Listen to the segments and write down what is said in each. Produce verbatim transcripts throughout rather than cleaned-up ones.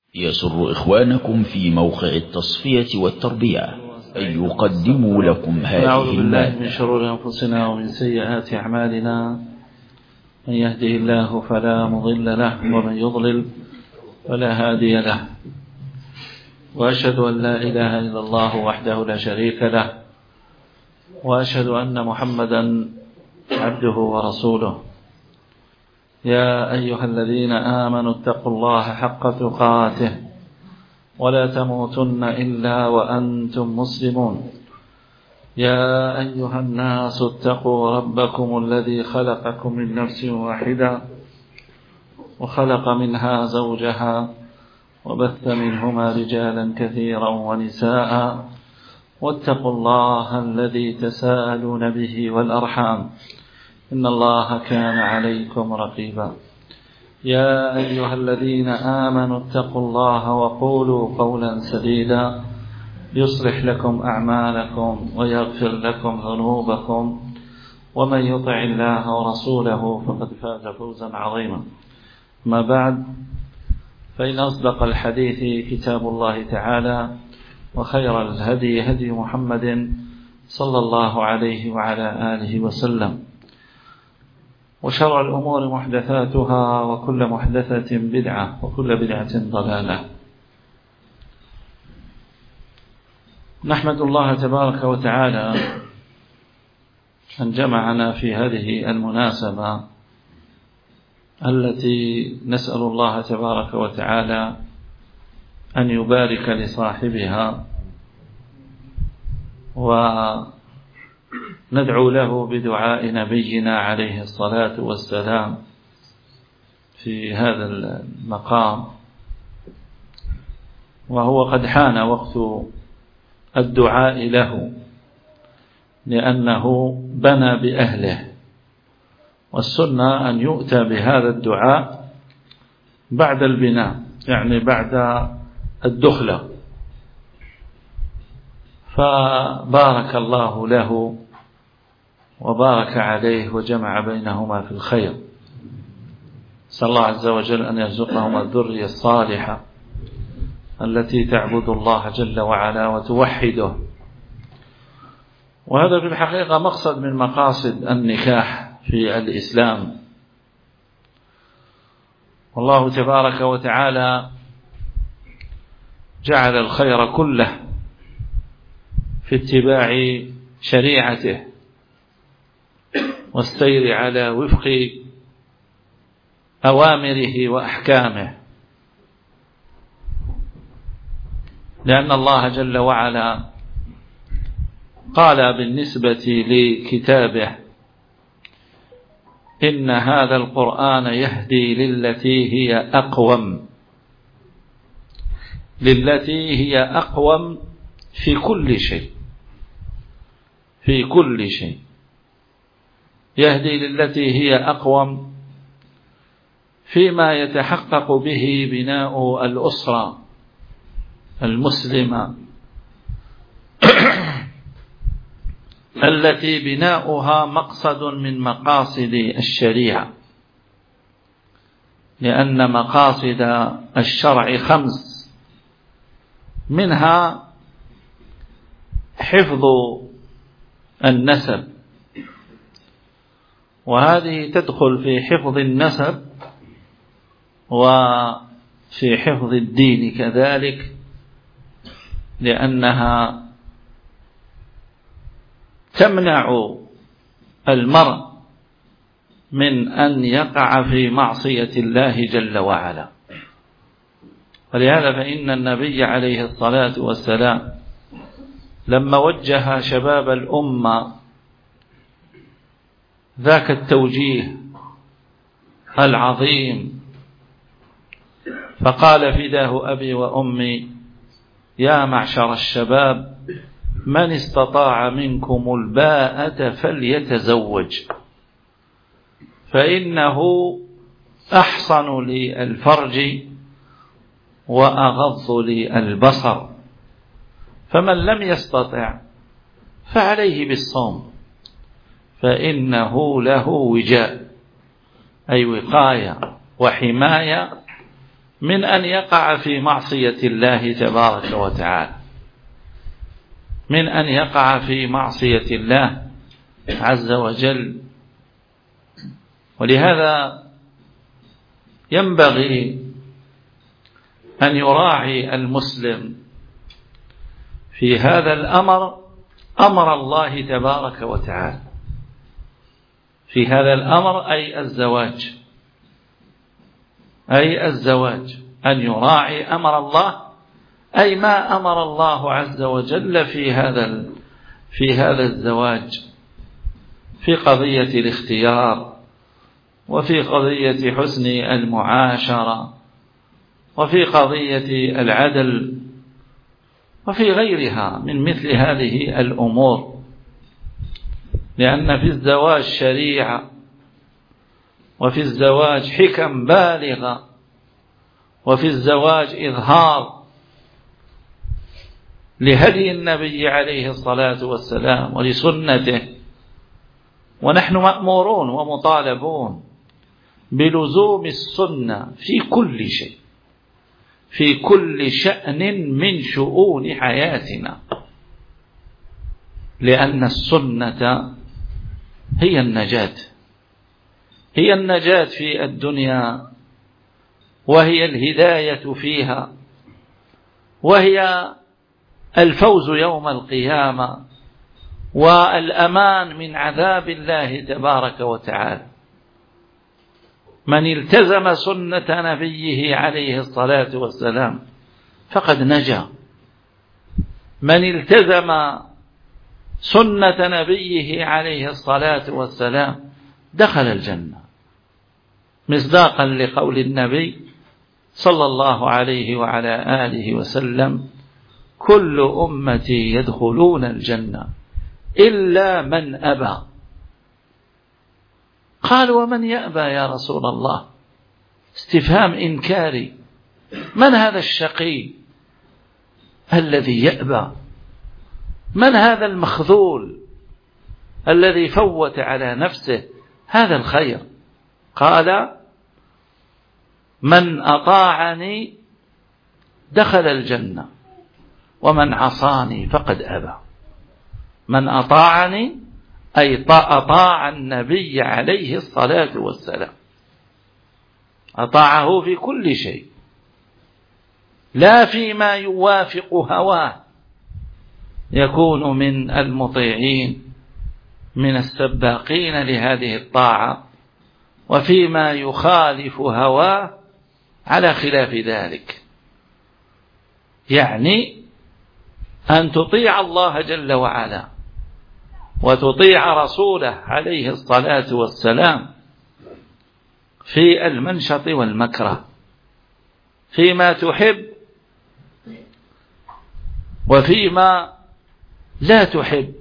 يسر إخوانكم في موقع التصفية والتربية أن يقدموا لكم هذه المادة. من شرور أنفسنا ومن سيئات أعمالنا، من يهده الله فلا مضل له ومن يضلل فلا هادي له، وأشهد أن لا إله إلا الله وحده لا شريك له، وأشهد أن محمدا عبده ورسوله. يا أيها الذين آمنوا اتقوا الله حق تقاته ولا تموتن إلا وأنتم مسلمون. يا أيها الناس اتقوا ربكم الذي خلقكم من نفس واحدة وخلق منها زوجها وبث منهما رجالا كثيرا ونساء، واتقوا الله الذي تساءلون به والأرحام إن الله كان عليكم رقيبا. يا أيها الذين آمنوا اتقوا الله وقولوا قولا سديدا يصلح لكم أعمالكم ويغفر لكم ذنوبكم، ومن يطع الله ورسوله فقد فاز فوزا عظيما. ما بعد، فإن أصدق الحديث كتاب الله تعالى، وخير الهدي هدي محمد صلى الله عليه وعلى آله وسلم، وشر الأمور محدثاتها وكل محدثة بدعة وكل بدعة ضلالة. نحمد الله تبارك وتعالى أن جمعنا في هذه المناسبة التي نسأل الله تبارك وتعالى أن يبارك لصاحبها، وندعو له بدعاء نبينا عليه الصلاة والسلام في هذا المقام، وهو قد حان وقت الدعاء له، لأنه بنى بأهله، والسنة أن يؤتى بهذا الدعاء بعد البناء، يعني بعد الدخلة. فبارك الله له وبارك عليه وجمع بينهما في الخير. نسأل الله عز وجل أن يرزقهما الذرية الصالحة التي تعبد الله جل وعلا وتوحده. وهذا في الحقيقة مقصد من مقاصد النكاح في الإسلام. والله تبارك وتعالى جعل الخير كله في اتباع شريعته والسير على وفق أوامره وأحكامه، لأن الله جل وعلا قال بالنسبة لكتابه: إن هذا القرآن يهدي للتي هي أقوم، للتي هي أقوم في كل شيء، في كل شيء يهدي للتي هي أقوم فيما يتحقق به بناء الأسرة المسلمة التي بناؤها مقصد من مقاصد الشريعة، لأن مقاصد الشرع خمس، منها حفظ النسب، وهذه تدخل في حفظ النسب وفي حفظ الدين كذلك، لأنها تمنع المرء من أن يقع في معصية الله جل وعلا. ولهذا فإن النبي عليه الصلاة والسلام لما وجه شباب الأمة ذاك التوجيه العظيم، فقال: فداه أبي وأمي يا معشر الشباب، من استطاع منكم الباءة فليتزوج، فإنه أحصن للفرج وأغض للبصر، فمن لم يستطع فعليه بالصوم، فإنه له وجاء، أي وقاية وحماية من أن يقع في معصية الله تبارك وتعالى، من أن يقع في معصية الله عز وجل. ولهذا ينبغي أن يراعي المسلم في هذا الأمر أمر الله تبارك وتعالى، في هذا الأمر أي الزواج، أي الزواج، أن يراعي أمر الله، أي ما أمر الله عز وجل في هذا في هذا الزواج، في قضية الاختيار، وفي قضية حسن المعاشرة، وفي قضية العدل، وفي غيرها من مثل هذه الأمور. لأن في الزواج شريعة، وفي الزواج حكم بالغة، وفي الزواج إظهار لهدي النبي عليه الصلاة والسلام ولسنته. ونحن مأمورون ومطالبون بلزوم السنة في كل شيء، في كل شأن من شؤون حياتنا، لأن السنة هي النجاة، هي النجاة في الدنيا، وهي الهداية فيها، وهي الفوز يوم القيامة، والأمان من عذاب الله تبارك وتعالى. من التزم سنة نبيه عليه الصلاة والسلام فقد نجا، من التزم سنة نبيه عليه الصلاة والسلام دخل الجنة، مصداقا لقول النبي صلى الله عليه وعلى آله وسلم: كل أمتي يدخلون الجنة إلا من أبى. قال: ومن يأبى يا رسول الله؟ استفهام إنكاري، من هذا الشقي الذي يأبى؟ من هذا المخذول الذي فوت على نفسه هذا الخير؟ قال: من أطاعني دخل الجنة، ومن عصاني فقد أبى. من أطاعني أي أطاع النبي عليه الصلاة والسلام، أطاعه في كل شيء، لا فيما يوافق هواه يكون من المطيعين من السباقين لهذه الطاعة، وفيما يخالف هواه على خلاف ذلك. يعني أن تطيع الله جل وعلا وتطيع رسوله عليه الصلاة والسلام في المنشط والمكره، فيما تحب وفيما لا تحب.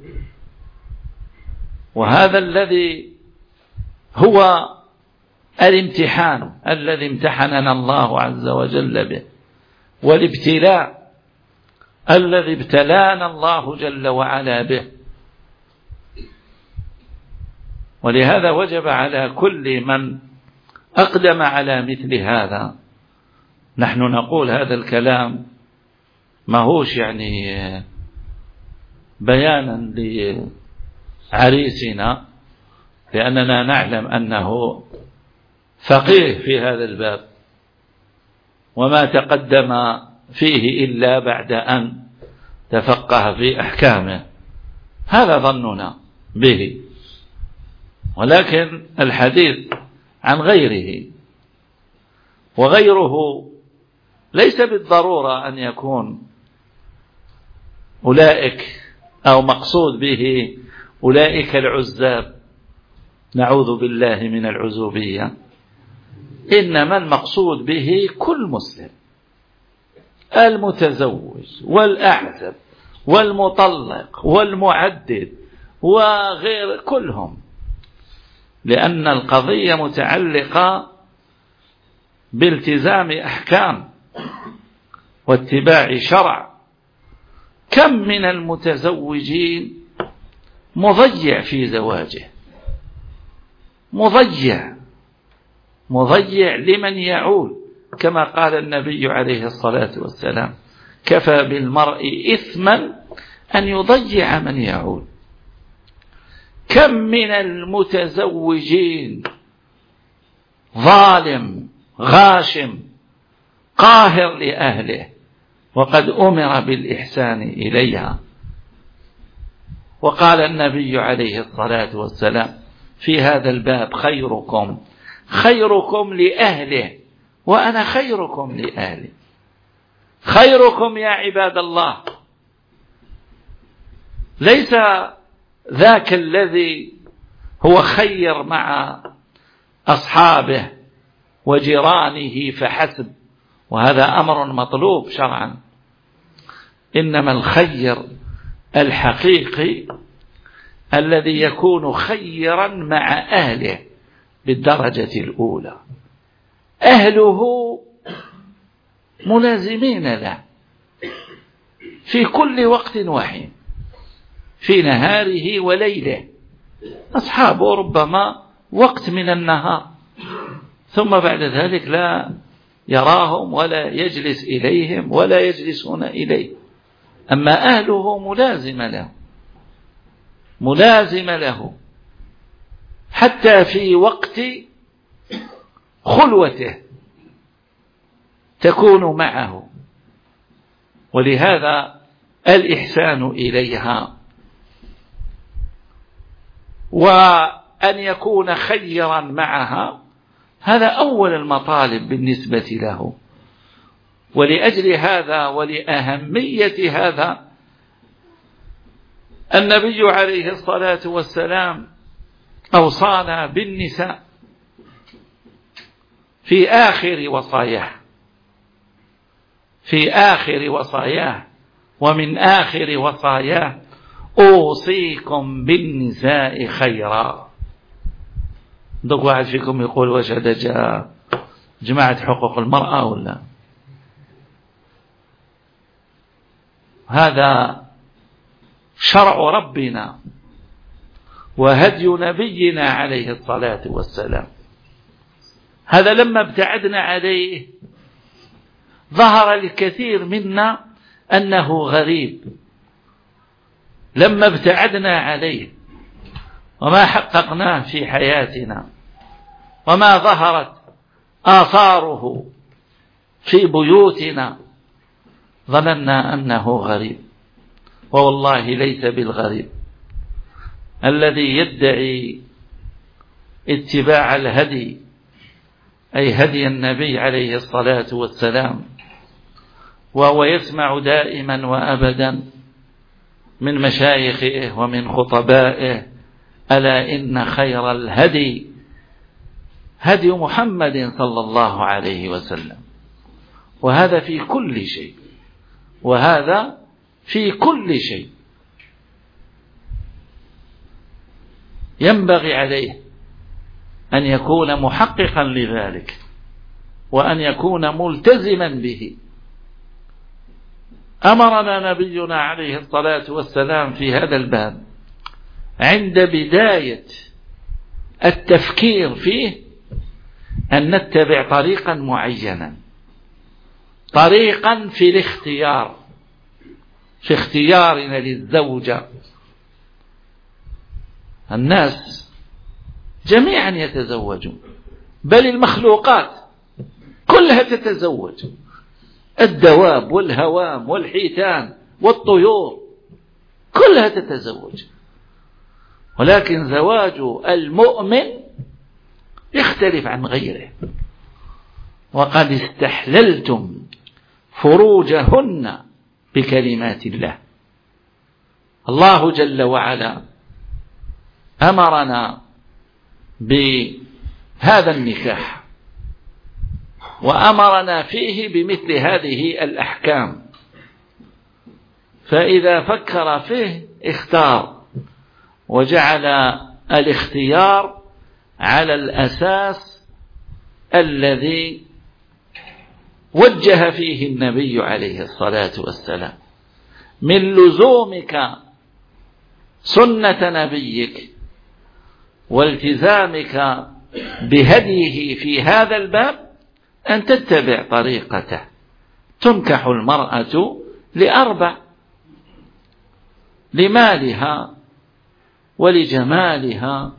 وهذا الذي هو الامتحان الذي امتحننا الله عز وجل به، والابتلاء الذي ابتلانا الله جل وعلا به. ولهذا وجب على كل من أقدم على مثل هذا، نحن نقول هذا الكلام ما هوش يعني بيانا لعريسنا، لأننا نعلم أنه فقيه في هذا الباب وما تقدم فيه إلا بعد أن تفقه في أحكامه، هذا ظننا به. ولكن الحديث عن غيره، وغيره ليس بالضرورة أن يكون أولئك أو مقصود به أولئك العزاب، نعوذ بالله من العزوبية، إنما المقصود به كل مسلم، المتزوج والأعزب والمطلق والمعدد وغير كلهم، لأن القضية متعلقة بالتزام أحكام واتباع شرع. كم من المتزوجين مضيع في زواجه، مضيع مضيع لمن يعول، كما قال النبي عليه الصلاة والسلام: كفى بالمرء إثما أن يضيع من يعول. كم من المتزوجين ظالم غاشم قاهر لأهله وقد أمر بالإحسان إليها. وقال النبي عليه الصلاة والسلام في هذا الباب: خيركم خيركم لأهله وأنا خيركم لأهلي. خيركم يا عباد الله ليس ذاك الذي هو خير مع أصحابه وجيرانه فحسب، وهذا أمر مطلوب شرعا، إنما الخير الحقيقي الذي يكون خيرا مع أهله بالدرجة الأولى، أهله ملازمين له في كل وقت وحين، في نهاره وليله. أصحابه ربما وقت من النهار، ثم بعد ذلك لا يراهم ولا يجلس إليهم ولا يجلسون إليه. أما أهله ملازم له ملازم له حتى في وقت خلوته تكون معه، ولهذا الإحسان إليها وأن يكون خيرا معها هذا أول المطالب بالنسبة له. ولأجل هذا ولأهمية هذا النبي عليه الصلاة والسلام أوصانا بالنساء في آخر وصاياه في آخر وصاياه ومن آخر وصاياه: أوصيكم بالنساء خيرا. دوك واحد فيكم يقول: واش هذا جاء جماعة حقوق المرأة ولا؟ هذا شرع ربنا وهدي نبينا عليه الصلاة والسلام. هذا لما ابتعدنا عليه ظهر الكثير منا أنه غريب. لما ابتعدنا عليه وما حققناه في حياتنا وما ظهرت آثاره في بيوتنا ظننا أنه غريب، والله ليس بالغريب. الذي يدعي اتباع الهدي أي هدي النبي عليه الصلاة والسلام وهو يسمع دائما وأبدا من مشايخه ومن خطبائه: ألا إن خير الهدي هدي محمد صلى الله عليه وسلم. وهذا في كل شيء وهذا في كل شيء ينبغي عليه أن يكون محققا لذلك وأن يكون ملتزما به. أمرنا نبينا عليه الصلاة والسلام في هذا الباب عند بداية التفكير فيه أن نتبع طريقا معينا، طريقا في الاختيار، في اختيارنا للزوجة. الناس جميعا يتزوجون، بل المخلوقات كلها تتزوج، الدواب والهوام والحيتان والطيور كلها تتزوج، ولكن زواج المؤمن يختلف عن غيره. وقد استحللتم فروجهن بكلمات الله. الله جل وعلا أمرنا بهذا النكاح وأمرنا فيه بمثل هذه الأحكام، فإذا فكر فيه اختار وجعل الاختيار على الأساس الذي وجه فيه النبي عليه الصلاة والسلام من لزومك سنة نبيك والتزامك بهديه في هذا الباب أن تتبع طريقته. تنكح المرأة لأربع: لمالها ولجمالها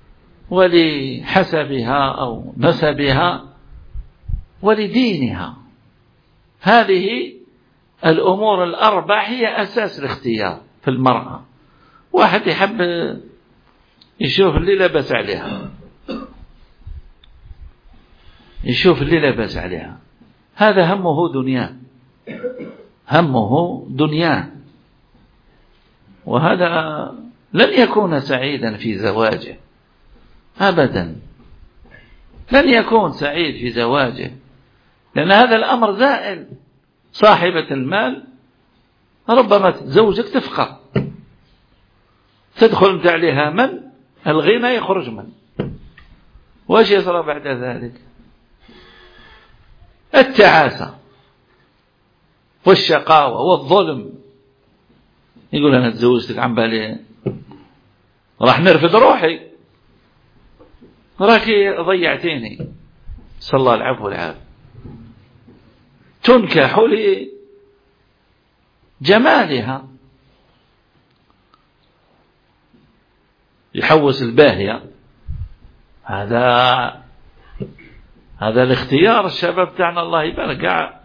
ولحسبها أو نسبها ولدينها. هذه الأمور الأربع هي أساس الاختيار في المرأة. واحد يحب يشوف اللي لبس عليها، يشوف اللي لبس عليها، هذا همه دنياه، همه دنياه، وهذا لن يكون سعيدا في زواجه أبدا، لن يكون سعيد في زواجه، لأن هذا الأمر زائل. صاحبة المال ربما تتزوجك تفقر، تدخل انت عليها من الغنى يخرج من، وايش يصير بعد ذلك؟ التعاسة والشقاوة والظلم. يقول أنا تزوجتك عن بالي راح نرفض روحي، راكي ضيعتيني. صلى الله العفو والعافية. تنكح لجمالها، يحوس الباهية، هذا هذا الاختيار. الشباب تاعنا الله يبارك قاع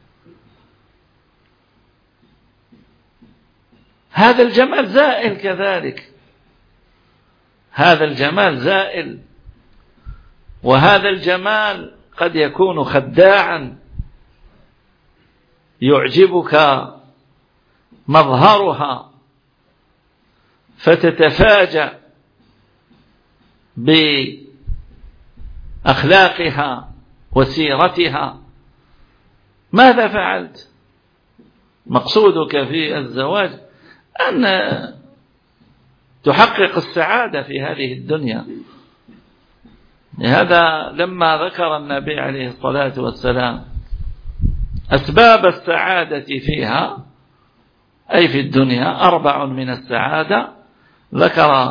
هذا الجمال زائل كذلك، هذا الجمال زائل، وهذا الجمال قد يكون خداعا. يعجبك مظهرها فتتفاجأ بأخلاقها وسيرتها. ماذا فعلت؟ مقصودك في الزواج أن تحقق السعادة في هذه الدنيا. لهذا لما ذكر النبي عليه الصلاة والسلام أسباب السعادة فيها أي في الدنيا، أربع من السعادة، ذكر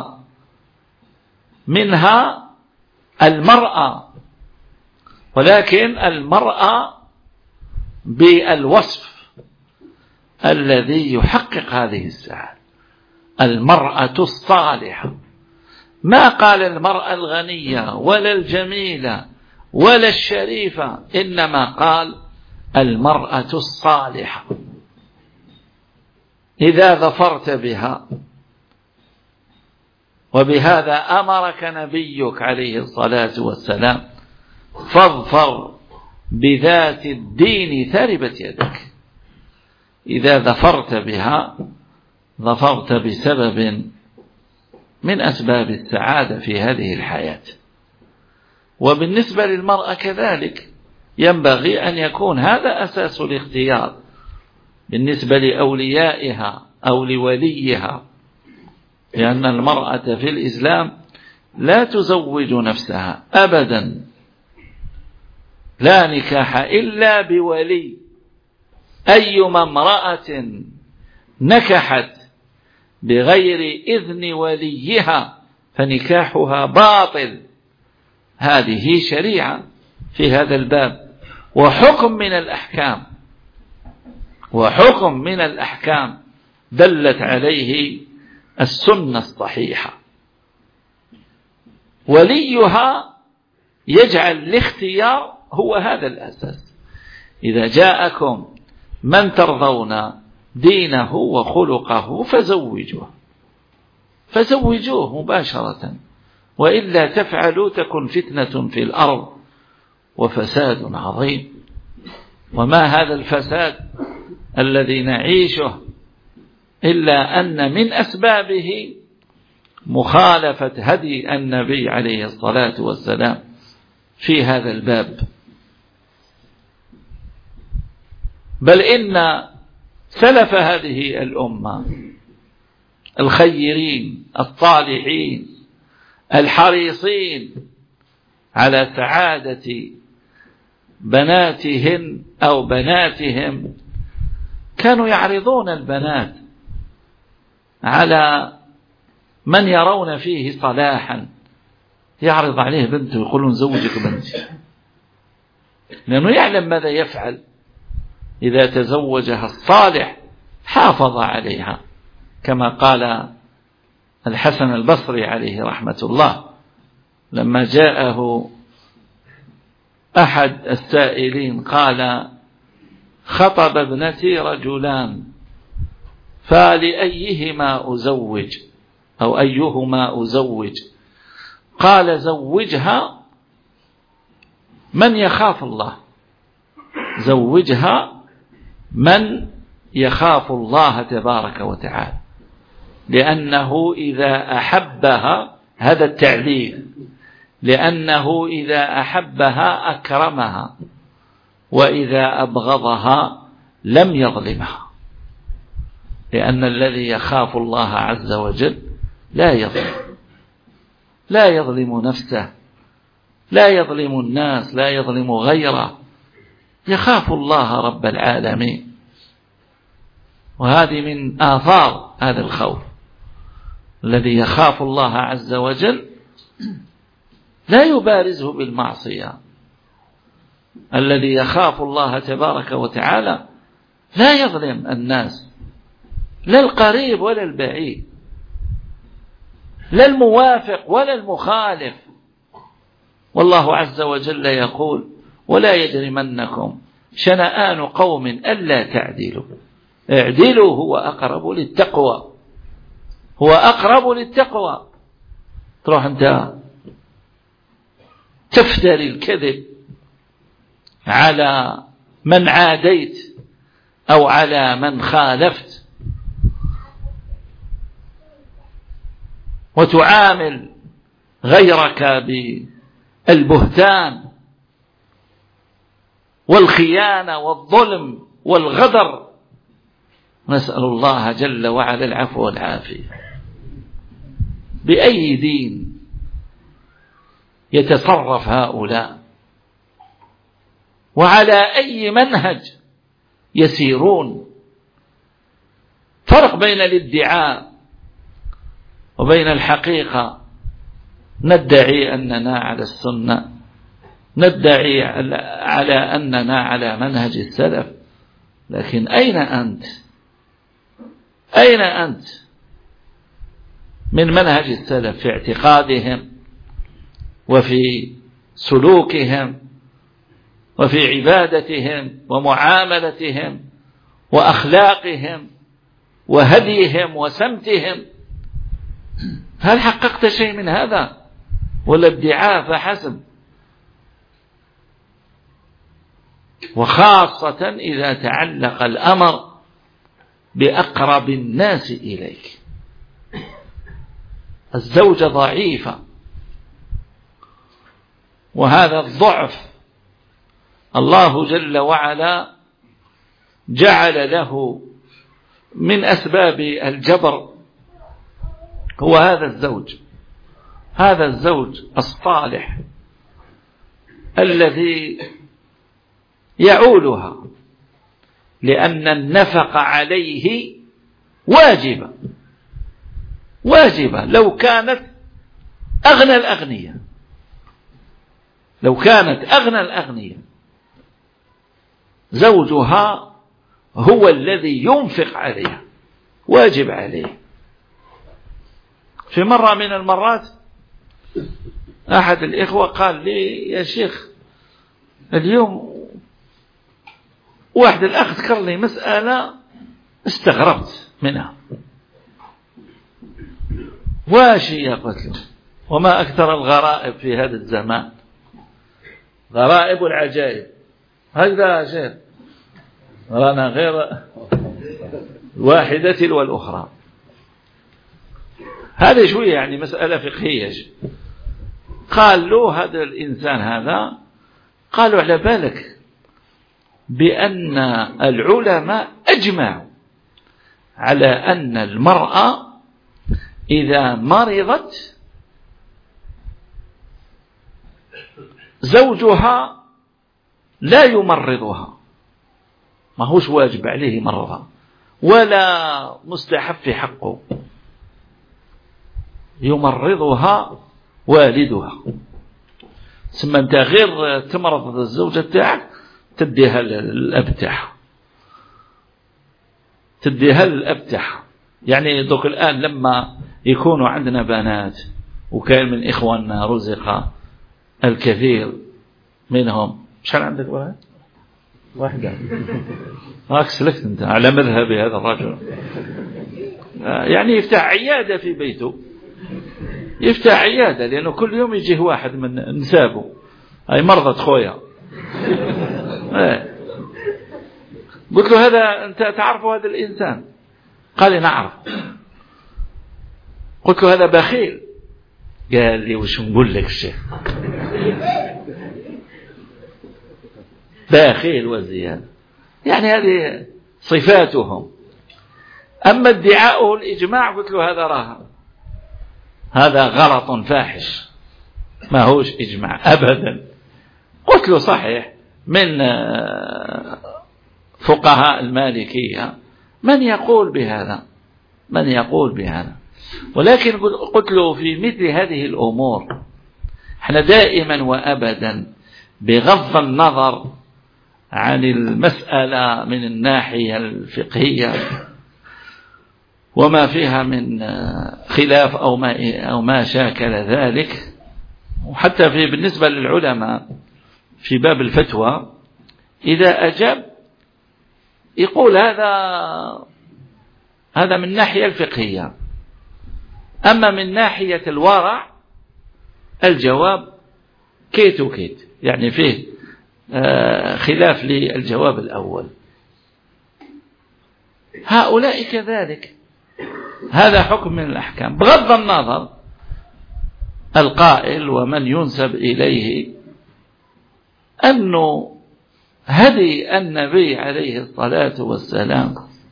منها المرأة، ولكن المرأة بالوصف الذي يحقق هذه السعادة: المرأة الصالحة. ما قال المرأة الغنية ولا الجميلة ولا الشريفة، إنما قال المرأة الصالحة. إذا ظفرت بها، وبهذا أمرك نبيك عليه الصلاة والسلام: فاظفر بذات الدين تربت يدك. إذا ظفرت بها ظفرت بسبب من أسباب السعادة في هذه الحياة. وبالنسبة للمرأة كذلك ينبغي أن يكون هذا أساس الاختيار بالنسبة لأوليائها أو لوليها، لأن المرأة في الإسلام لا تزوج نفسها أبدا، لا نكاح إلا بولي. أيما امرأة نكحت بغير إذن وليها فنكاحها باطل. هذه شريعة في هذا الباب، وحكم من الأحكام، وحكم من الأحكام دلت عليه السنة الصحيحة. وليها يجعل الاختيار هو هذا الأساس. إذا جاءكم من ترضون دينه وخلقه فزوجوه، فزوجوه مباشرة، وإلا تفعلوا تكن فتنة في الأرض وفساد عظيم. وما هذا الفساد الذي نعيشه إلا أن من أسبابه مخالفة هدي النبي عليه الصلاة والسلام في هذا الباب. بل إن سلف هذه الأمة الخيرين الطالحين الحريصين على سعادة بناتهن أو بناتهم كانوا يعرضون البنات على من يرون فيه صلاحا، يعرض عليه بنته يقولون زوجك بنتي، لأنه يعلم ماذا يفعل. إذا تزوجها الصالح حافظ عليها، كما قال الحسن البصري عليه رحمة الله لما جاءه أحد السائلين قال: خطب ابنتي رجلان فلأيهما أزوج أو أيهما أزوج؟ قال: زوجها من يخاف الله، زوجها من يخاف الله تبارك وتعالى، لأنه إذا أحبها، هذا التعليل، لأنه إذا أحبها أكرمها، وإذا أبغضها لم يظلمها، لأن الذي يخاف الله عز وجل لا يظلم، لا يظلم نفسه، لا يظلم الناس، لا يظلم غيره، يخاف الله رب العالمين. وهذه من آثار هذا الخوف. الذي يخاف الله عز وجل لا يبارزه بالمعصية، الذي يخاف الله تبارك وتعالى لا يظلم الناس، لا القريب ولا البعيد، لا الموافق ولا المخالف. والله عز وجل يقول: ولا يجرمنكم شنآن قوم ألا تعدلوا اعدلوا هو أقرب للتقوى، هو أقرب للتقوى. تروح أنت تفتري الكذب على من عاديت أو على من خالفت، وتعامل غيرك بالبهتان والخيانة والظلم والغدر. نسأل الله جل وعلا العفو والعافية. بأي دين يتصرف هؤلاء؟ وعلى أي منهج يسيرون؟ فرق بين الادعاء وبين الحقيقة. ندعي أننا على السنة، ندعي على أننا على منهج السلف، لكن أين أنت؟ أين أنت من منهج السلف في اعتقادهم وفي سلوكهم وفي عبادتهم ومعاملتهم وأخلاقهم وهديهم وسمتهم؟ هل حققت شيء من هذا ولا ادعاء فحسب؟ وخاصة إذا تعلق الأمر بأقرب الناس إليك. الزوجة ضعيفة، وهذا الضعف الله جل وعلا جعل له من أسباب الجبر هو هذا الزوج، هذا الزوج الصالح الذي يعولها، لأن النفقة عليه واجبة واجبة. لو كانت أغنى الأغنياء، لو كانت أغنى الأغنياء زوجها هو الذي ينفق عليها، واجب عليه. في مرة من المرات أحد الإخوة قال لي: يا شيخ، اليوم واحد الأخ ذكر لي مسألة استغربت منها. واشي يا قتل، وما أكثر الغرائب في هذا الزمان، غرائب العجائب. هكذا يا شيخ، رانا غير واحدة والأخرى. هذا شوية يعني مسألة فقهية. قال له هذا الإنسان هذا، قالوا: على بالك بأن العلماء أجمعوا على أن المرأة إذا مرضت زوجها لا يمرضها، ما هوش واجب عليه مرضها ولا مستحب في حقه، يمرضها والدها. ثم أنت غير تمرض الزوجة تاعك تديها الأبتح، تديها الأبتح. يعني دوك الآن لما يكونوا عندنا بنات وكان من إخواننا رزق الكثير منهم، شحال عندك ولد؟ واحدة. راك سلكت أنت على مذهب هذا الرجل. يعني يفتح عيادة في بيته، يفتح عيادة، لأنه كل يوم يجيه واحد من نسابه، أي مرضى خويا. قلت له هذا أنت تعرف هذا الإنسان؟ قال لي نعرف. قلت له هذا بخيل. قال لي وش نقول لك الشيخ؟ بخيل وزيادة. يعني هذه صفاتهم. أما ادعاؤه الإجماع قلت له هذا راه هذا غلط فاحش، ما هوش إجماع أبدا. قلت له صحيح من فقهاء المالكية من يقول بهذا، من يقول بهذا، ولكن قلت له في مثل هذه الأمور احنا دائما وأبدا بغض النظر عن المسألة من الناحية الفقهية وما فيها من خلاف أو ما, أو ما شاكل ذلك، وحتى في بالنسبة للعلماء في باب الفتوى إذا أجاب يقول هذا هذا من الناحية الفقهية، أما من ناحية الورع الجواب كيت وكيت، يعني فيه خلاف للجواب الأول. هؤلاء كذلك، هذا حكم من الأحكام بغض النظر القائل ومن ينسب إليه أنه هدي النبي عليه الصلاة والسلام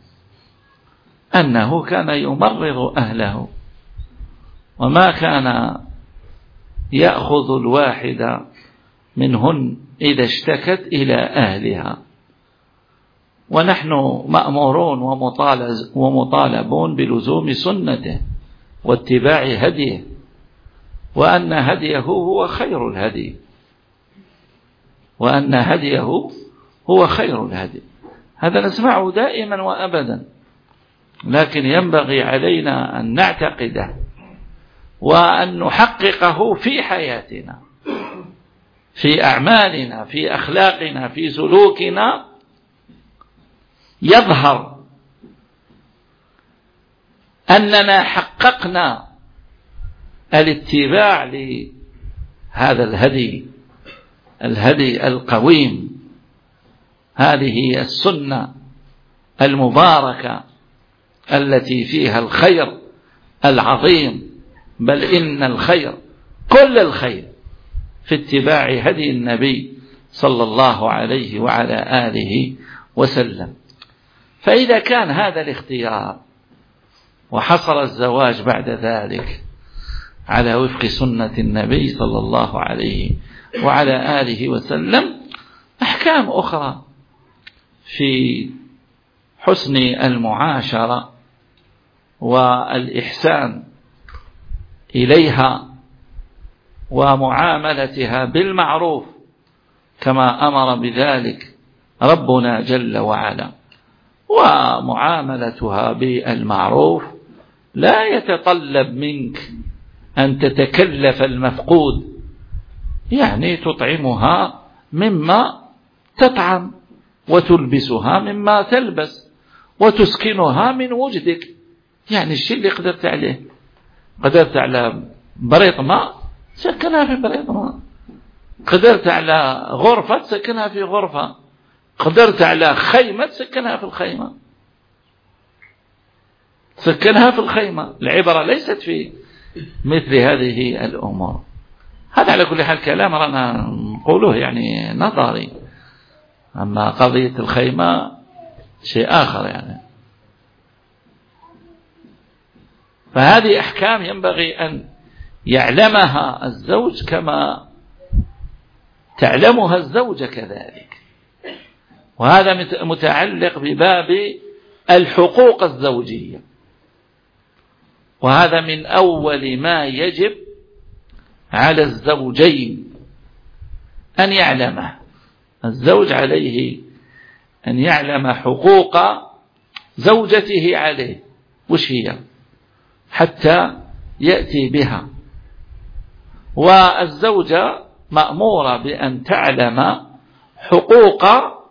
أنه كان يمرض أهله وما كان يأخذ الواحد منهن إذا اشتكت إلى أهلها، ونحن مأمورون ومطالبون بلزوم سنته واتباع هديه، وأن هديه هو خير الهدي، وأن هديه هو خير الهدي. هذا نسمعه دائما وأبدا، لكن ينبغي علينا أن نعتقده وأن نحققه في حياتنا، في أعمالنا، في أخلاقنا، في سلوكنا، يظهر أننا حققنا الاتباع لهذا الهدي، الهدي القويم، هذه السنة المباركة التي فيها الخير العظيم، بل إن الخير كل الخير في اتباع هدي النبي صلى الله عليه وعلى آله وسلم. فإذا كان هذا الاختيار وحصل الزواج بعد ذلك على وفق سنة النبي صلى الله عليه وعلى آله وسلم، أحكام أخرى في حسن المعاشرة والإحسان إليها ومعاملتها بالمعروف كما أمر بذلك ربنا جل وعلا، ومعاملتها بالمعروف لا يتطلب منك أن تتكلف المفقود، يعني تطعمها مما تطعم وتلبسها مما تلبس وتسكنها من وجدك، يعني الشيء اللي قدرت عليه. قدرت على بريط ماء سكنها في بريط ماء، قدرت على غرفة سكنها في غرفة، قدرت على خيمة سكنها في الخيمة، سكنها في الخيمة. العبرة ليست في مثل هذه الأمور. هذا على كل حال كلام رانا نقوله يعني نظري، أما قضية الخيمة شيء آخر يعني. فهذه أحكام ينبغي أن يعلمها الزوج كما تعلمها الزوجة كذلك، وهذا متعلق بباب الحقوق الزوجية، وهذا من أول ما يجب على الزوجين أن يعلمه، الزوج عليه أن يعلم حقوق زوجته عليه وش هي حتى يأتي بها، والزوجة مأمورة بأن تعلم حقوق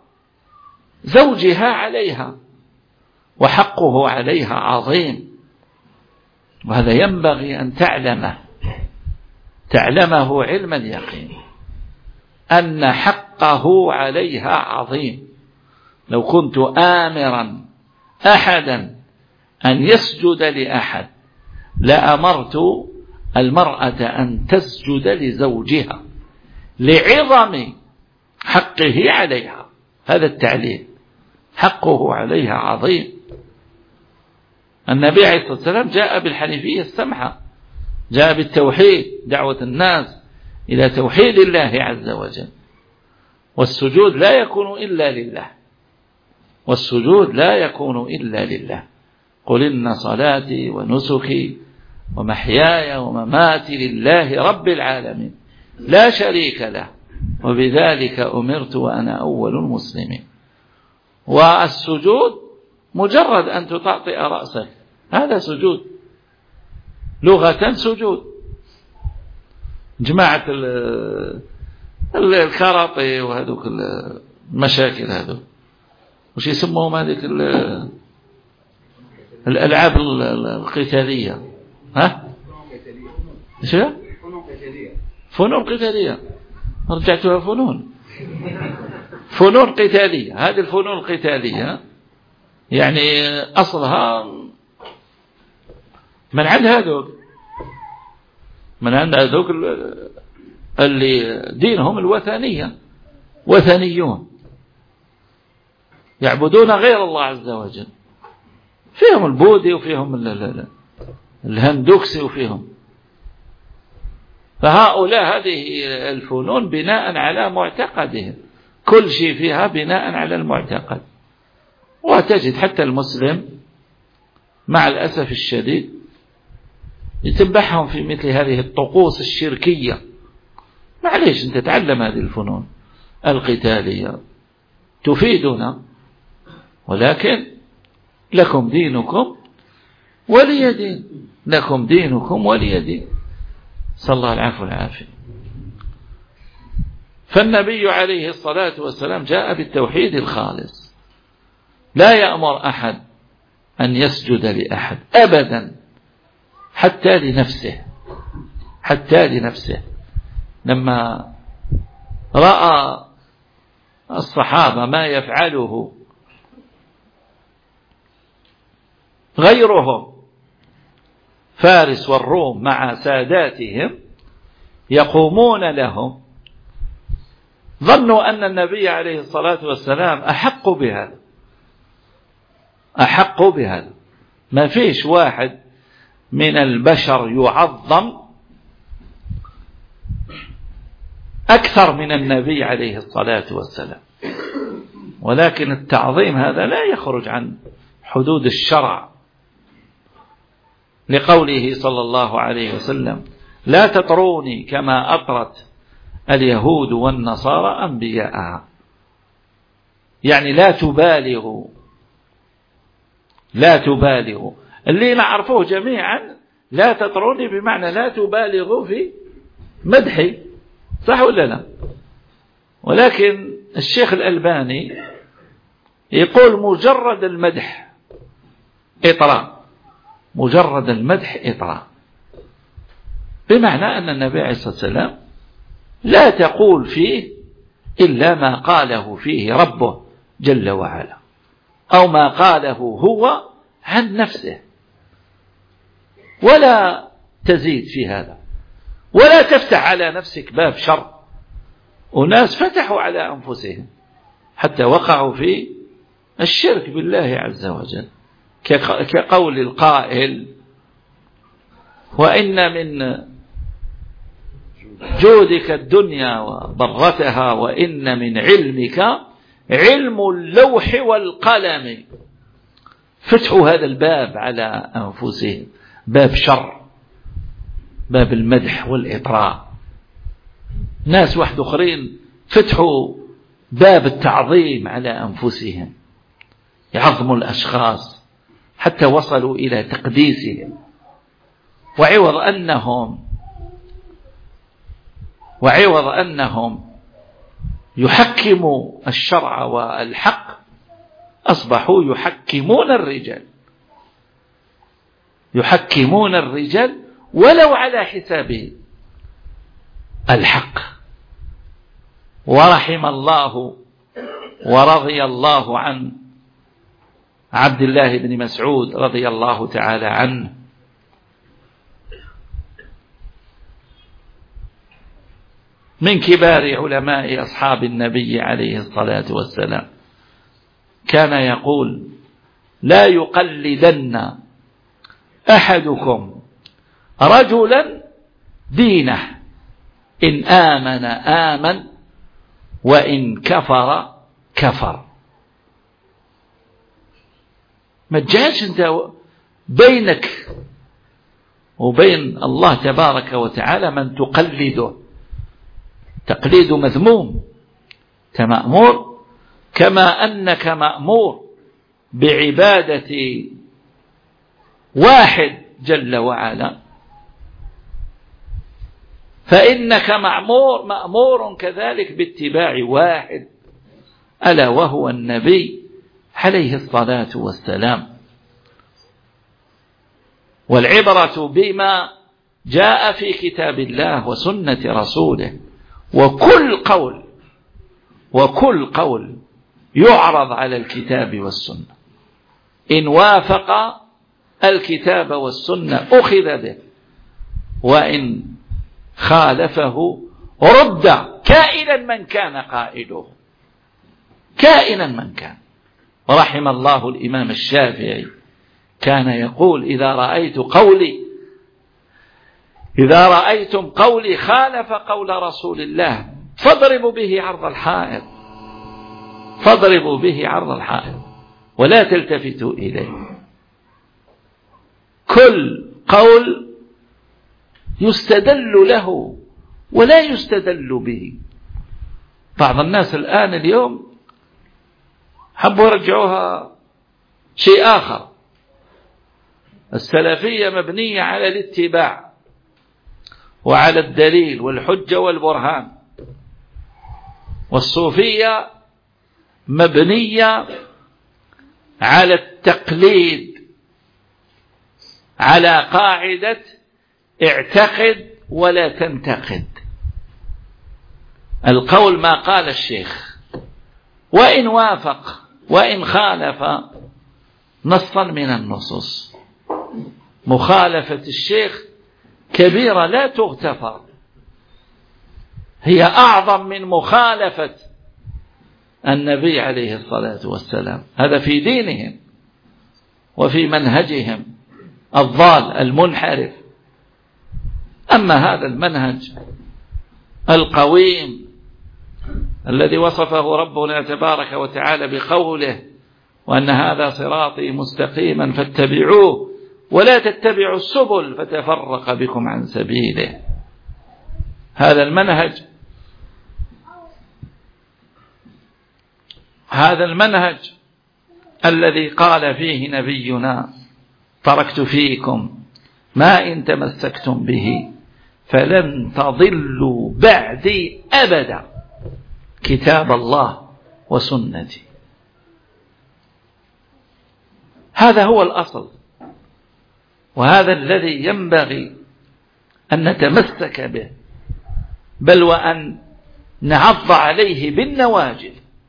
زوجها عليها، وحقه عليها عظيم، وهذا ينبغي أن تعلمه تعلمه علم اليقين أن حقه عليها عظيم. لو كنت آمرا أحدا أن يسجد لأحد لأمرت المرأة أن تسجد لزوجها لعظم حقه عليها. هذا التعليل، حقه عليها عظيم. النبي عليه الصلاة والسلام جاء بالحنيفية السمحة، جاء بالتوحيد، دعوة الناس إلى توحيد الله عز وجل، والسجود لا يكون إلا لله، والسجود لا يكون إلا لله. قل إن صلاتي ونسكي ومحياي ومماتي لله رب العالمين لا شريك له وبذلك أمرت وأنا أول المسلمين. والسجود مجرد أن تطأطئ رأسك، هذا سجود، لغة سجود. جماعة الكاراتيه وهذوك المشاكل هذو وش يسموهم هذيك الألعاب القتالية، ها ايش هي؟ فنون قتالية. رجعتها فنون فنون قتالية. هذه الفنون القتالية يعني أصلها من عند هذوك من عند هذوك اللي دينهم الوثنية، وثنيون يعبدون غير الله عز وجل، فيهم البوذي وفيهم الهندوكسي وفيهم. فهؤلاء هذه الفنون بناء على معتقدهم، كل شيء فيها بناء على المعتقد. وتجد حتى المسلم مع الأسف الشديد يتبعهم في مثل هذه الطقوس الشركية. معليش أنت تتعلم هذه الفنون القتالية تفيدنا، ولكن لكم دينكم ولي دين، لكم دينكم ولي دين. صلى الله العفو والعافية. فالنبي عليه الصلاة والسلام جاء بالتوحيد الخالص، لا يأمر أحد أن يسجد لأحد أبدا حتى لنفسه، حتى لنفسه. لما رأى الصحابة ما يفعله غيرهم فارس والروم مع ساداتهم يقومون لهم، ظنوا أن النبي عليه الصلاة والسلام أحق بهذا، أحق بهذا. ما فيش واحد من البشر يعظم أكثر من النبي عليه الصلاة والسلام، ولكن التعظيم هذا لا يخرج عن حدود الشرع، لقوله صلى الله عليه وسلم لا تطروني كما أطرت اليهود والنصارى أنبياءها، يعني لا تبالغوا، لا تبالغوا. اللي نعرفوه جميعا لا تطروني بمعنى لا تبالغوا في مدحي، صح ولا لا؟ ولكن الشيخ الألباني يقول مجرد المدح إطراء، مجرد المدح إطراء، بمعنى أن النبي عليه الصلاة والسلام لا تقول فيه إلا ما قاله فيه ربه جل وعلا، أو ما قاله هو عن نفسه، ولا تزيد في هذا، ولا تفتح على نفسك باب شر. وناس فتحوا على أنفسهم حتى وقعوا في الشرك بالله عز وجل، كقول القائل وإن من جودك الدنيا وضرتها وإن من علمك علم اللوح والقلم. فتحوا هذا الباب على أنفسهم، باب شر، باب المدح والإطراء. ناس واحد أخرين فتحوا باب التعظيم على أنفسهم، يعظموا الأشخاص حتى وصلوا إلى تقديسهم، وعوض أنهم وعوض أنهم يحكموا الشرع والحق أصبحوا يحكمون الرجال يحكمون الرجال ولو على حساب الحق. ورحم الله ورضي الله عن عبد الله بن مسعود رضي الله تعالى عنه، من كبار علماء أصحاب النبي عليه الصلاة والسلام، كان يقول: لا يقلدن أحدكم رجلا دينه، إن آمن آمن وإن كفر كفر. ما تجاش انت بينك وبين الله تبارك وتعالى من تقلده، تقليد مذموم، كمأمور كما أنك مأمور بعبادة واحد جل وعلا، فإنك مأمور مأمور كذلك باتباع واحد ألا وهو النبي عليه الصلاة والسلام. والعبرة بما جاء في كتاب الله وسنة رسوله، وكل قول وكل قول يعرض على الكتاب والسنة، إن وافق الكتاب والسنة أخذ به، وإن خالفه رد، كائنا من كان قائله، كائنا من كان. ورحم الله الإمام الشافعي، كان يقول: إذا رأيت قولي إذا رأيتم قولي خالف قول رسول الله فاضربوا به عرض الحائط، فاضربوا به عرض الحائط ولا تلتفتوا إليه. كل قول يستدل له ولا يستدل به. بعض الناس الآن اليوم حبوا يرجعوها شيء آخر. السلفية مبنية على الاتباع وعلى الدليل والحجة والبرهان، والصوفية مبنية على التقليد، على قاعدة اعتقد ولا تنتقد. القول ما قال الشيخ، وإن وافق وإن خالف نصا من النصوص. مخالفة الشيخ كبيرة لا تغتفر، هي أعظم من مخالفة النبي عليه الصلاة والسلام. هذا في دينهم وفي منهجهم الضال المنحرف. أما هذا المنهج القويم الذي وصفه ربنا تبارك وتعالى بقوله: وأن هذا صراطي مستقيما فاتبعوه ولا تتبعوا السبل فتفرق بكم عن سبيله. هذا المنهج هذا المنهج الذي قال فيه نبينا: تركت فيكم ما إن تمسكتم به فلن تضلوا بعدي أبدا، كتاب الله وسنتي. هذا هو الأصل، وهذا الذي ينبغي أن نتمسك به، بل وأن نعض عليه بالنواجذ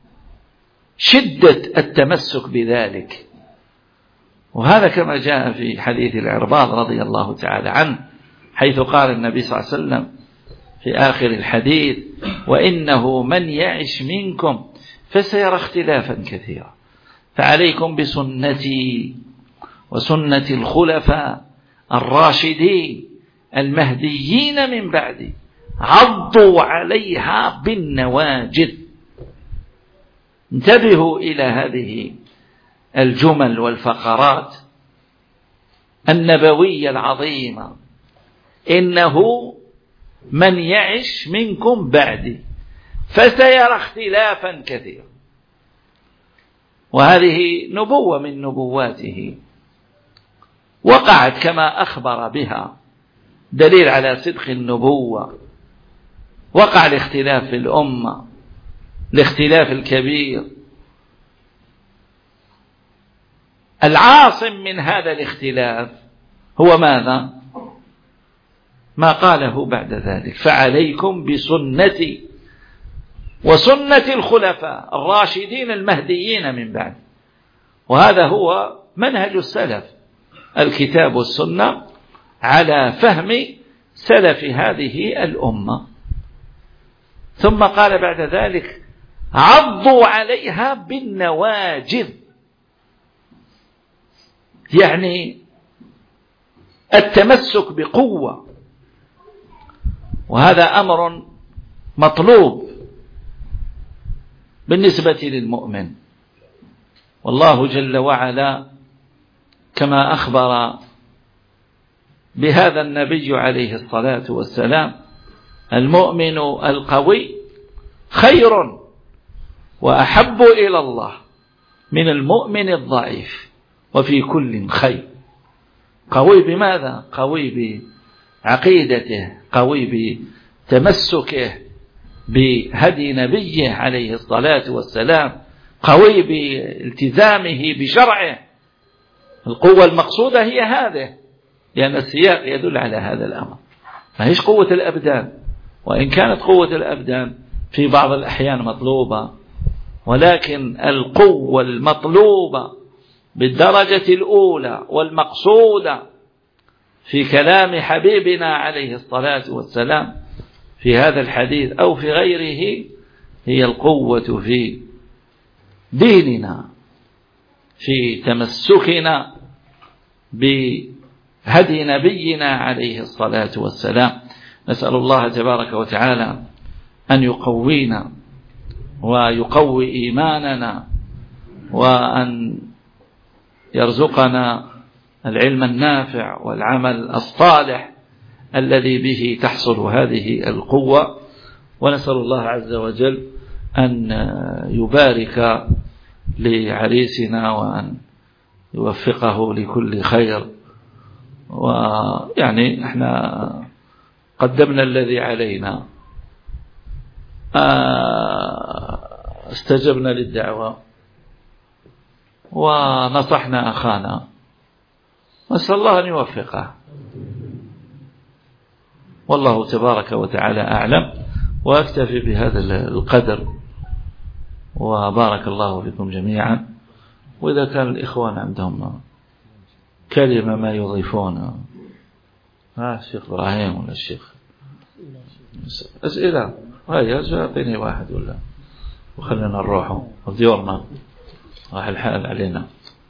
شدة التمسك بذلك. وهذا كما جاء في حديث العرباض رضي الله تعالى عنه، حيث قال النبي صلى الله عليه وسلم في آخر الحديث: وإنه من يعش منكم فسيرى اختلافا كثيرا، فعليكم بسنتي وسنة الخلفاء الراشدين المهديين من بعدي، عضوا عليها بالنواجذ. انتبهوا إلى هذه الجمل والفقرات النبوية العظيمة: إنه من يعش منكم بعدي، فسيرى اختلافا كثيرا. وهذه نبوة من نبواته وقعت كما أخبر بها، دليل على صدق النبوة. وقع الاختلاف في الأمة، الاختلاف الكبير. العاصم من هذا الاختلاف هو ماذا؟ ما قاله بعد ذلك: فعليكم بسنتي وسنة الخلفاء الراشدين المهديين من بعد. وهذا هو منهج السلف، الكتاب والسنة على فهم سلف هذه الأمة. ثم قال بعد ذلك: عضوا عليها بالنواجذ، يعني التمسك بقوة. وهذا أمر مطلوب بالنسبة للمؤمن. والله جل وعلا كما أخبر بهذا النبي عليه الصلاة والسلام: المؤمن القوي خير وأحب إلى الله من المؤمن الضعيف، وفي كل خير. قوي بماذا؟ قوي بعقيدته، قوي بتمسكه بهدي نبيه عليه الصلاة والسلام، قوي بالتزامه بشرعه. القوة المقصودة هي هذه، لأن السياق يدل على هذا الأمر. ما هيش قوة الأبدان، وإن كانت قوة الأبدان في بعض الأحيان مطلوبة، ولكن القوة المطلوبة بالدرجة الأولى والمقصودة في كلام حبيبنا عليه الصلاة والسلام في هذا الحديث أو في غيره هي القوة في ديننا، في تمسكنا بهدي نبينا عليه الصلاة والسلام. نسأل الله تبارك وتعالى أن يقوينا ويقوي إيماننا، وأن يرزقنا العلم النافع والعمل الصالح الذي به تحصل هذه القوة. ونسأل الله عز وجل أن يبارك لعريسنا وأن يوفقه لكل خير. ويعني احنا قدمنا الذي علينا، استجبنا للدعوة ونصحنا أخانا، نسأل الله أن يوفقه. والله تبارك وتعالى أعلم، وأكتفي بهذا القدر، وبارك الله فيكم جميعا. وإذا كان الإخوان عندهم كلمة ما يضيفون، ها الشيخ إبراهيم ولا الشيخ أسئلة، هيا أعطيني واحد ولا وخلينا نروح وديورنا راح الحال علينا.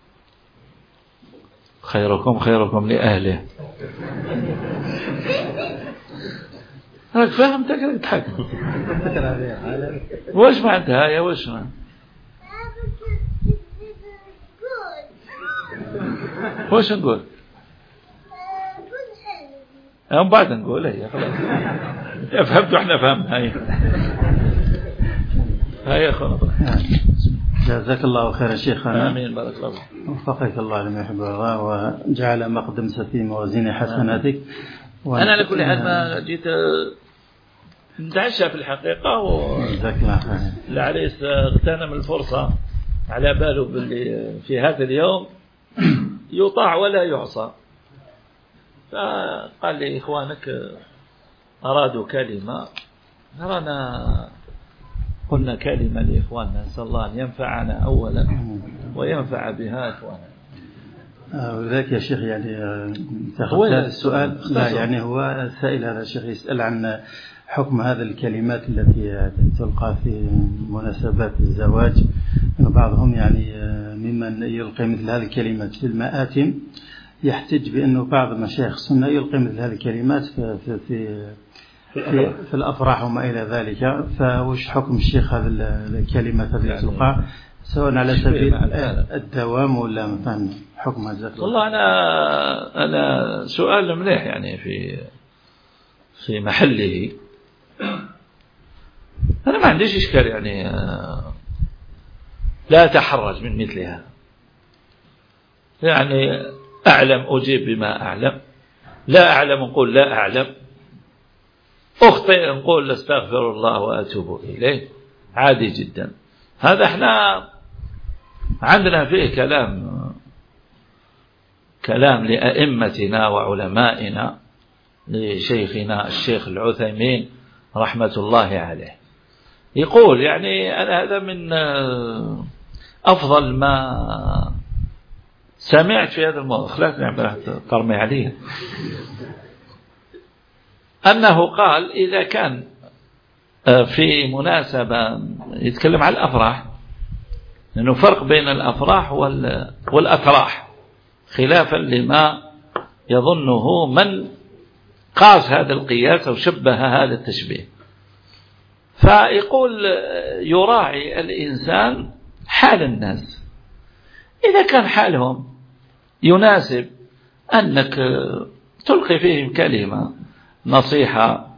خيركم خيركم لأهله. هاك فهمتك تضحك. وش معناتها يا وش ما وش نقول؟ هم بعد نقول هي خلاص فهمتوا احنا فهمنا. هاي هاي خلاص. جزاك الله خير يا شيخنا. آمين. بارك الله فيك. وفقك الله لما يحب الله وجعل مقدمك في موازين حسناتك. أنا على كل حال ما جيت نتعشى في الحقيقة، والعريس اغتنم الفرصة على باله باللي في هذا اليوم يطاع ولا يعصى، فقال لي إخوانك أرادوا كلمة، نرانا قلنا كلمة لإخواننا، نسأل الله أن ينفعنا أولا وينفع بها إخواننا. وذلك يا شيخ يعني تاخذ السؤال، لا يعني هو السائل هذا الشيخ يسأل عن حكم هذا الكلمات التي تلقى في مناسبات الزواج. بعضهم يعني ممن يلقي مثل هذه الكلمات في المآتم يحتج بأنه بعض مشايخ السنة يلقي مثل هذه الكلمات في في في, في, في الأفراح وما إلى ذلك. فوش حكم الشيخ هذه الكلمات التي تلقى سواء على سبيل الدوام ولا مثلا حكم هذا؟ والله أنا أنا سؤال مليح يعني في في محله. أنا ما عنديش إشكال يعني، لا أتحرج من مثلها، يعني أعلم أجيب بما أعلم، لا أعلم نقول لا أعلم، أخطئ نقول استغفر الله وأتوب إليه، عادي جدا. هذا احنا عندنا فيه كلام كلام لأئمتنا وعلمائنا، لشيخنا الشيخ العثيمين رحمة الله عليه، يقول يعني أنا هذا من أفضل ما سمعت في هذا الموضوع، خلاتني عم ترمي عليه، أنه قال إذا كان في مناسبة يتكلم عن الأفراح، لأنه فرق بين الأفراح والأتراح، خلافا لما يظنه من قاس هذا القياس أو شبه هذا التشبيه. فيقول يراعي الإنسان حال الناس، إذا كان حالهم يناسب أنك تلقي فيهم كلمة نصيحة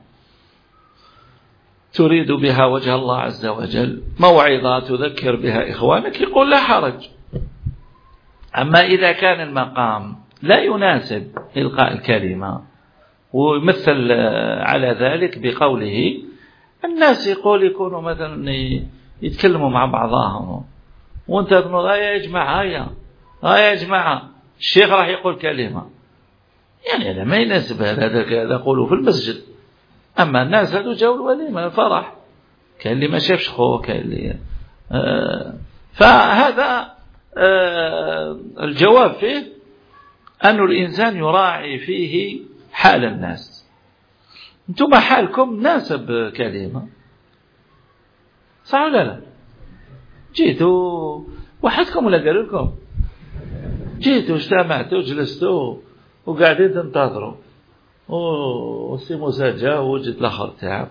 تريد بها وجه الله عز وجل، موعظة تذكر بها إخوانك، يقول لا حرج. أما إذا كان المقام لا يناسب إلقاء الكلمة، ويمثل على ذلك بقوله الناس يقول يكونوا مثلا يتكلموا مع بعضهم، وانت تقول يا جماعة هيا يا جماعة الشيخ راح يقول كلمة، يعني هذا ما يناسب، هذا يقولوا في المسجد. أما الناس هذو جاوا الوليمة فرح، كان اللي ما شافش خوه، كان اللي آه فهذا آه الجواب فيه أن الإنسان يراعي فيه حال الناس. أنتم حالكم ناسب كلمة، صح ولا لا؟ جيتوا وحدكم ولا قالوا لكم؟ جيتوا اجتمعتوا جلستوا وقاعدين تنتظروا، وسي موسى جاء ووجد الآخر تعب،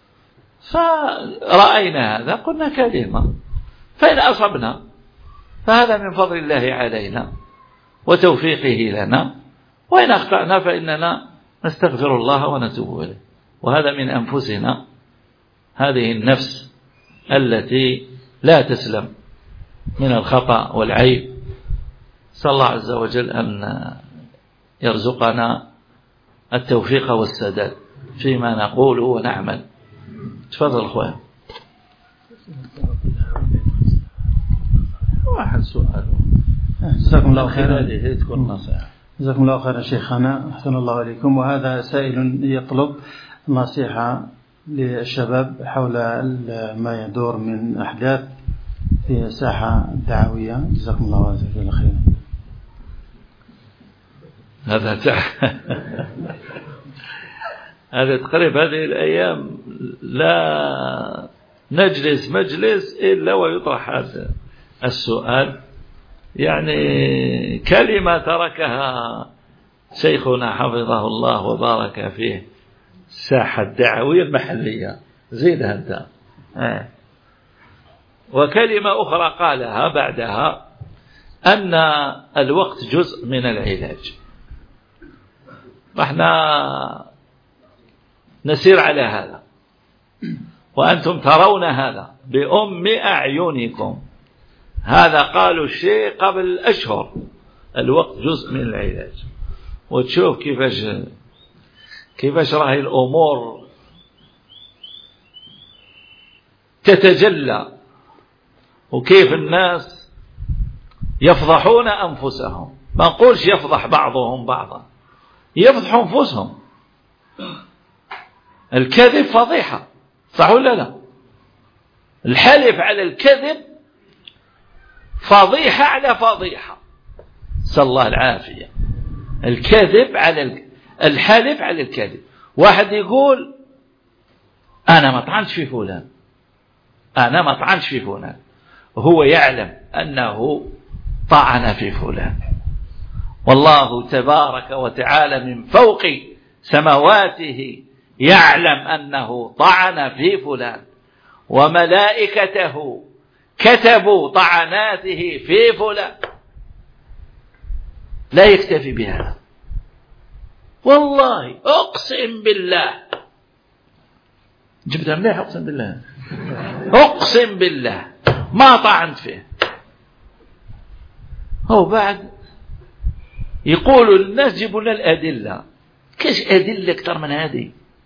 فرأينا هذا قلنا كلمة، فإن أصبنا فهذا من فضل الله علينا وتوفيقه لنا، وإن أخطأنا فإننا نستغفر الله ونتوب إليه، وهذا من أنفسنا، هذه النفس التي لا تسلم من الخطأ والعيب. صلى الله عز وجل أن يرزقنا التوفيق والسداد فيما نقول ونعمل. تفضل أخوان. واحد سؤال. جزاكم الله خيرا. تكون نصيحة. جزاكم الله خيرا شيخنا، أحسن الله عليكم. وهذا سائل يطلب نصيحة للشباب حول ما يدور من أحداث في الساحة الدعوية. جزاكم الله عز وجل خيرا. هذا تع... هذا تقريبا هذه الأيام لا نجلس مجلس إلا ويطرح هذا السؤال، يعني كلمة تركها شيخنا حفظه الله وبارك فيه الساحة الدعوية المحلية، زيدها أنت آه. وكلمة أخرى قالها بعدها أن الوقت جزء من العلاج. احنا نسير على هذا، وأنتم ترون هذا بأم أعينكم. هذا قالوا الشيء قبل أشهر، الوقت جزء من العلاج، وتشوف كيفاش كيفاش راهي الأمور تتجلى، وكيف الناس يفضحون أنفسهم. ما نقولش يفضح بعضهم بعضا، يفضحوا أنفسهم. الكذب فضيحة، صح ولا لا؟ الحلف على الكذب فضيحة على فضيحة، صلى الله العافية. الكذب على الحلف على الكذب. واحد يقول أنا ما طعنتش في فلان، أنا ما طعنتش في فلان، وهو يعلم أنه طعن في فلان، والله تبارك وتعالى من فوق سماواته يعلم أنه طعن في فلان، وملائكته كتبوا طعناته في فلان. لا يكتفي بهذا، والله أقسم بالله جبتها مليح أقسم بالله، أقسم بالله ما طعنت فيه. هو بعد يقولوا للناس جيبوا لنا الأدلة، كاش أدلة أكثر من هذه؟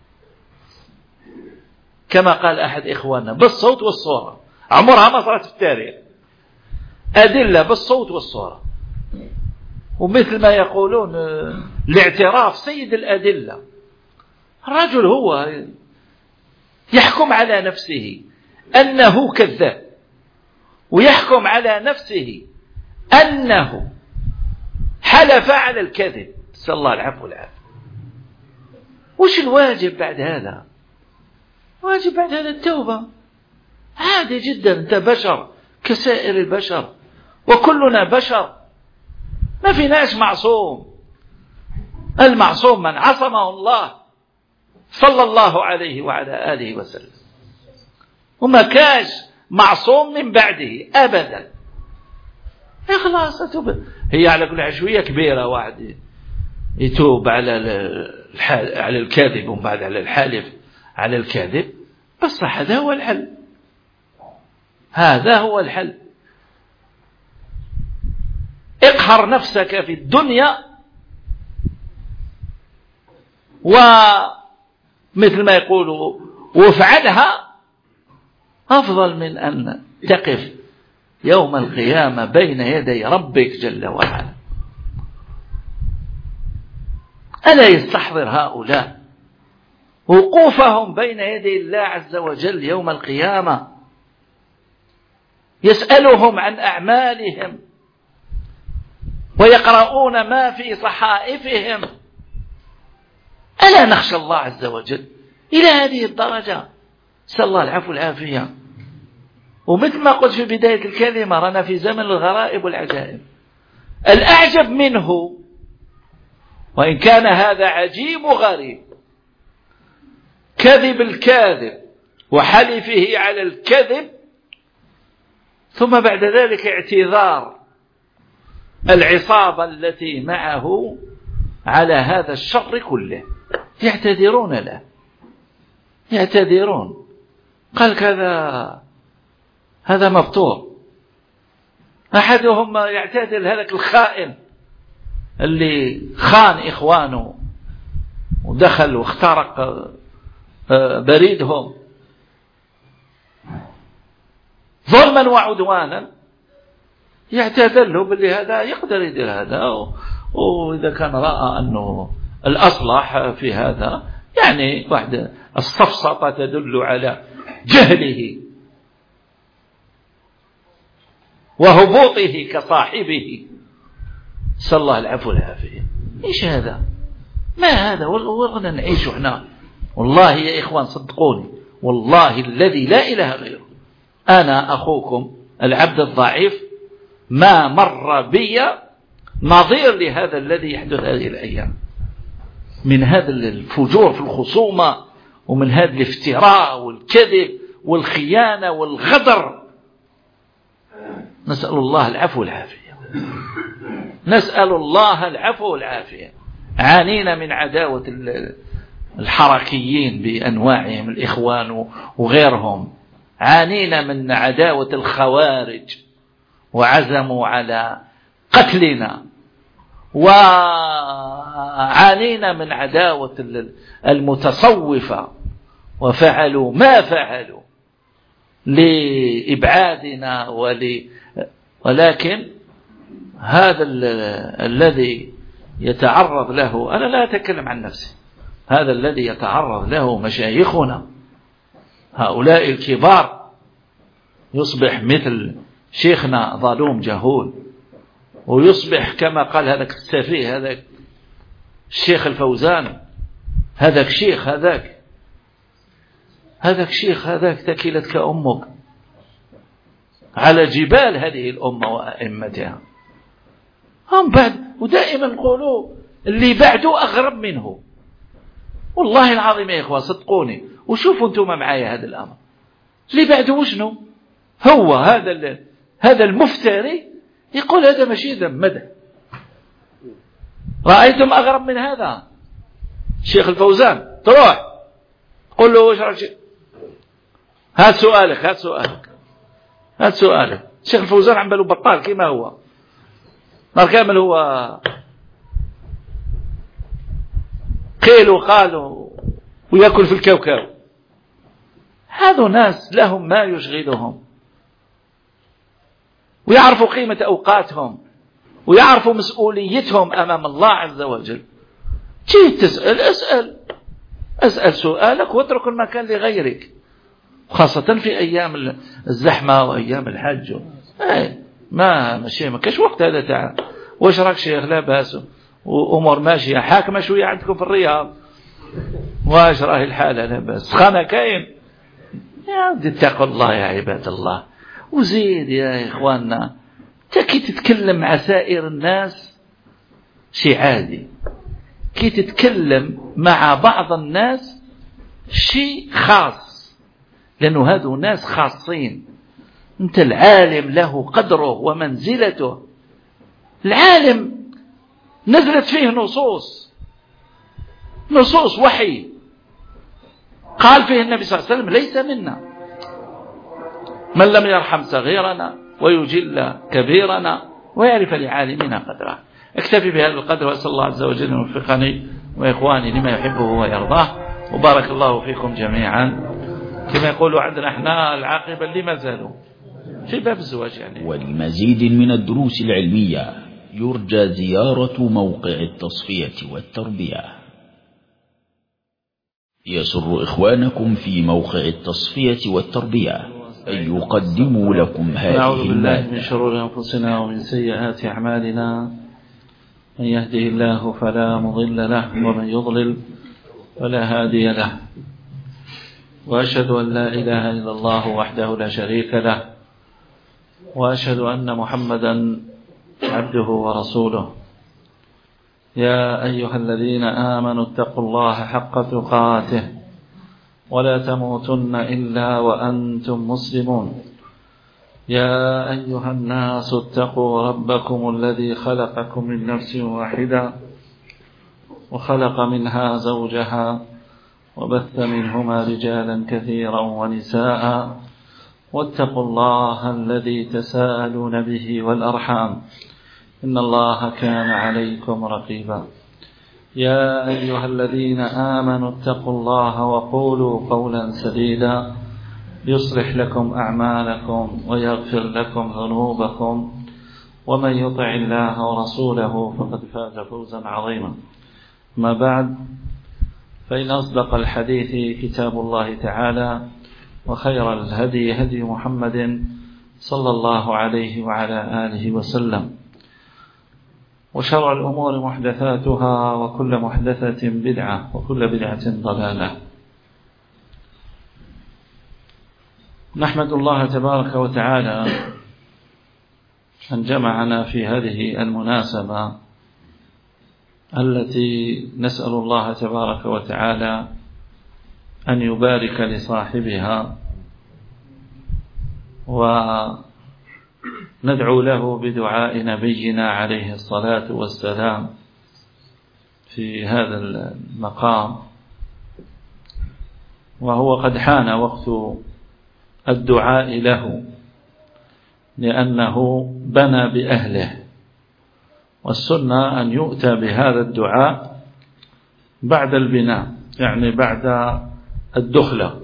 كما قال أحد إخواننا بالصوت والصورة، عمرها ما صارت في التاريخ، أدلة بالصوت والصورة. ومثل ما يقولون الاعتراف سيد الأدلة. الرجل هو يحكم على نفسه أنه كذاب، ويحكم على نفسه أنه حلف على الكذب، نسأل الله العفو والعافية. وش الواجب بعد هذا؟ واجب بعد هذا التوبة، عادي جدا. أنت بشر كسائر البشر، وكلنا بشر، ما في ناس معصوم. المعصوم من عصمه الله صلى الله عليه وعلى آله وسلم، وما كاش معصوم من بعده أبدا. إخلاص أتوب. هي على كل عشوية كبيرة، واحد يتوب على الحال على الكاذب ومن بعد على الحالف على الكاذب، بس هذا هو الحل، هذا هو الحل. اقهر نفسك في الدنيا، ومثل ما يقولوا وافعلها أفضل من أن تقف يوم القيامة بين يدي ربك جل وعلا. ألا يستحضر هؤلاء وقوفهم بين يدي الله عز وجل يوم القيامة، يسألهم عن أعمالهم ويقرؤون ما في صحائفهم. ألا نخشى الله عز وجل إلى هذه الدرجة؟ نسأل الله العفو والعافية. ومثل ما قلت في بداية الكلمة، رانا في زمن الغرائب والعجائب. الأعجب منه، وإن كان هذا عجيب وغريب، كذب الكاذب وحلفه على الكذب، ثم بعد ذلك اعتذار العصابة التي معه على هذا الشر كله، يعتذرون له، يعتذرون. قال كذا هذا مبتور. أحدهم يعتذر هذاك الخائن اللي خان إخوانه ودخل واخترق بريدهم ظلما وعدوانا، يعتذر له باللي هذا يقدر يدير هذا، وإذا كان رأى أنه الأصلح في هذا، يعني واحد السفسطة تدل على جهله وهبوطه كصاحبه، صلى الله العفو والعافية. إيش هذا؟ ما هذا؟ ورنا نعيش احنا. والله يا إخوان صدقوني، والله الذي لا إله غيره، أنا أخوكم العبد الضعيف، ما مر بي نظير لهذا الذي يحدث هذه الأيام، من هذا الفجور في الخصومة، ومن هذا الافتراء والكذب والخيانة والغدر. نسأل الله العفو والعافية، نسأل الله العفو والعافية. عانينا من عداوة الحركيين بأنواعهم، الإخوان وغيرهم، عانينا من عداوة الخوارج وعزموا على قتلنا، وعانينا من عداوة المتصوفة وفعلوا ما فعلوا لإبعادنا ول... ولكن هذا الذي يتعرض له، أنا لا أتكلم عن نفسي، هذا الذي يتعرض له مشايخنا هؤلاء الكبار، يصبح مثل شيخنا ظلوم جهول، ويصبح كما قال هذاك السفيه، هذاك الشيخ الفوزان، هذاك شيخ، هذاك هذاك شيخ، هذاك تكلتك أمك، على جبال هذه الأمة وأئمتها. هم بعد، ودائما نقولوا اللي بعده أغرب منه. والله العظيم يا إخوة صدقوني، وشوفوا أنتم معايا هذا الأمر، اللي بعده وشنو هو؟ هذا هذا المفتري يقول هذا ماشي ذنب مدح. رأيتم أغرب من هذا؟ الشيخ الفوزان تروح قل له وش هات سؤالك هات سؤالك هات سؤالك. الشيخ الفوزان عم باله بطال كما هو نهار كامل هو قيل وقال ويأكل في الكوكاو. هذو ناس لهم ما يشغلهم ويعرفوا قيمة أوقاتهم ويعرفوا مسؤوليتهم أمام الله عز وجل. جيت تسأل أسأل أسأل سؤالك واترك المكان لغيرك، خاصة في أيام الزحمة وأيام الحج. أي ما ماشي ما كاش وقت هذا تاع واش راك شيخ لا باس وأمور ماشية حاكمة شوية عندكم في الرياض واش راهي الحالة لا باس سخانة كاين. يا ودي اتقوا الله يا عباد الله. وزيد يا إخواننا كي تتكلم مع سائر الناس شيء عادي، كي تتكلم مع بعض الناس شيء خاص، لأنه هذو ناس خاصين. أنت العالم له قدره ومنزلته. العالم نزلت فيه نصوص نصوص وحي قال فيه النبي صلى الله عليه وسلم ليس منا من لم يرحم صغيرنا ويجل كبيرنا ويعرف لعالمنا قدره. اكتفي بهذا القدر وأسأل الله عز وجل أن يوفقني وإخواني لما يحبه ويرضاه. وبارك الله فيكم جميعا. كما يقولوا عندنا احنا العاقبة اللي ما زالوا في باب الزواج يعني. ولمزيد من الدروس العلمية يرجى زيارة موقع التصفية والتربية. يسر إخوانكم في موقع التصفية والتربية أن يقدموا لكم هذه نعوذ بالله المادة. من شرور أنفسنا ومن سيئات أعمالنا. من يهده الله فلا مضل له ومن يضلل فلا هادي له. وأشهد أن لا إله إلا الله وحده لا شريك له وأشهد أن محمدا عبده ورسوله. يا أيها الذين آمنوا اتقوا الله حق تقاته ولا تموتن إلا وأنتم مسلمون. يا أيها الناس اتقوا ربكم الذي خلقكم من نفس واحدة وخلق منها زوجها وبث منهما رجالا كثيرا ونساء واتقوا الله الذي تساءلون به والأرحام إن الله كان عليكم رقيبا. يا أيها الذين آمنوا اتقوا الله وقولوا قولا سديدا يصلح لكم أعمالكم ويغفر لكم ذنوبكم ومن يطع الله ورسوله فقد فاز فوزا عظيما. ما بعد، فإن أصدق الحديث كتاب الله تعالى وخير الهدي هدي محمد صلى الله عليه وعلى آله وسلم وشر الأمور محدثاتها وكل محدثة بدعة وكل بدعة ضلالة. نحمد الله تبارك وتعالى أن جمعنا في هذه المناسبة التي نسأل الله تبارك وتعالى أن يبارك لصاحبها وندعو له بدعاء نبينا عليه الصلاة والسلام في هذا المقام. وهو قد حان وقت الدعاء له لأنه بنى بأهله، والسنة أن يؤتى بهذا الدعاء بعد البناء يعني بعد الدخلة.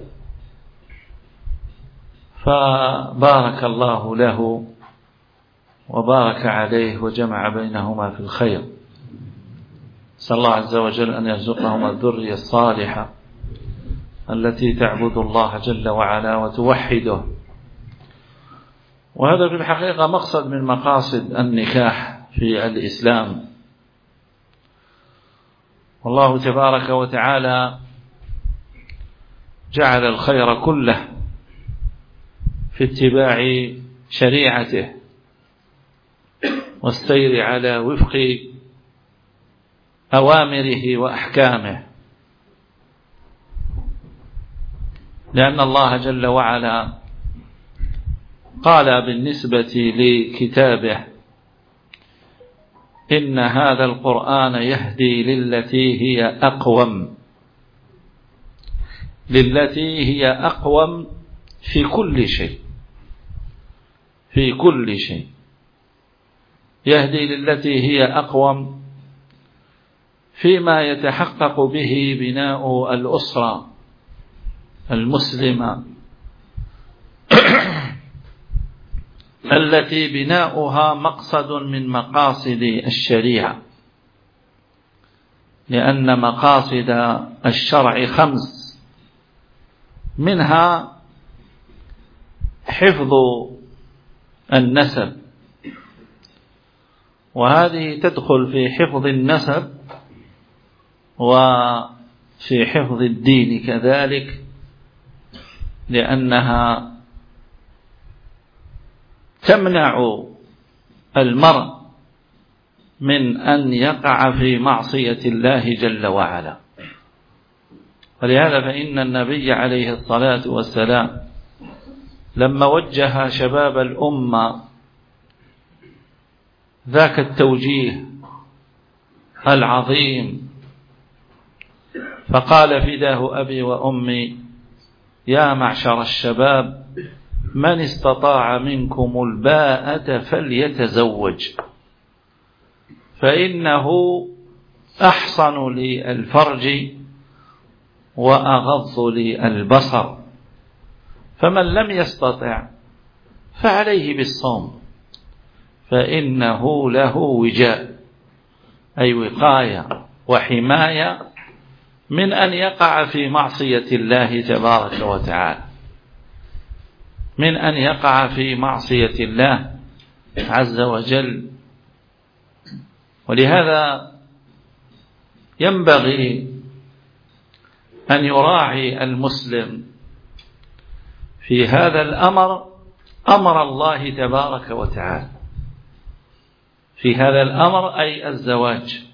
فبارك الله له وبارك عليه وجمع بينهما في الخير. صلى الله عز وجل أن يرزقهما الذرية الصالحة التي تعبد الله جل وعلا وتوحده. وهذا في الحقيقة مقصد من مقاصد النكاح في الإسلام. والله تبارك وتعالى جعل الخير كله في اتباع شريعته والسير على وفق أوامره وأحكامه، لأن الله جل وعلا قال بالنسبة لكتابه: إن هذا القرآن يهدي للتي هي أقوم. للتي هي أقوم في كل شيء، في كل شيء، يهدي للتي هي أقوم فيما يتحقق به بناء الأسرة المسلمة التي بناؤها مقصد من مقاصد الشريعة، لأن مقاصد الشرع خمس، منها حفظ النسب، وهذه تدخل في حفظ النسب وفي حفظ الدين كذلك، لأنها تمنع المرء من أن يقع في معصية الله جل وعلا. ولهذا فإن النبي عليه الصلاة والسلام لما وجه شباب الأمة ذاك التوجيه العظيم فقال: فداه أبي وأمي يا معشر الشباب من استطاع منكم الباءة فليتزوج فإنه أحصن للفرج وأغض للبصر، فمن لم يستطع فعليه بالصوم فإنه له وجاء، أي وقاية وحماية من أن يقع في معصية الله تبارك وتعالى، من أن يقع في معصية الله عز وجل. ولهذا ينبغي أن يراعي المسلم في هذا الأمر أمر الله تبارك وتعالى، في هذا الأمر أي الزواج،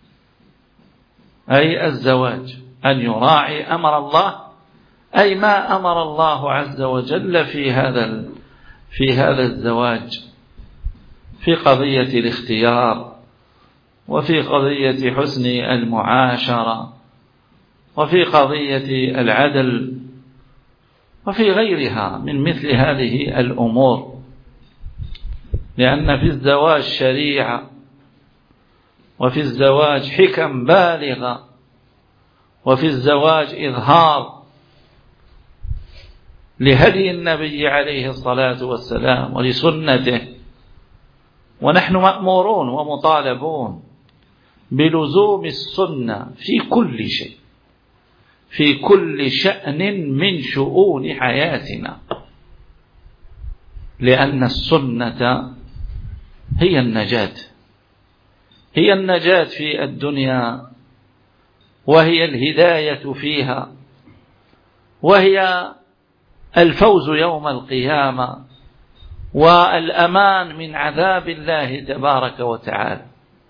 أي الزواج، أن يراعي أمر الله، أي ما أمر الله عز وجل في هذا في هذا الزواج، في قضية الاختيار، وفي قضية حسن المعاشرة، وفي قضية العدل، وفي غيرها من مثل هذه الأمور، لأن في الزواج شريعة، وفي الزواج حكم بالغة، وفي الزواج إظهار لهدي النبي عليه الصلاة والسلام ولسنته، ونحن مأمورون ومطالبون بلزوم السنة في كل شيء، في كل شأن من شؤون حياتنا، لأن السنة هي النجاة، هي النجاة في الدنيا، وهي الهداية فيها، وهي الفوز يوم القيامة، والأمان من عذاب الله تبارك وتعالى.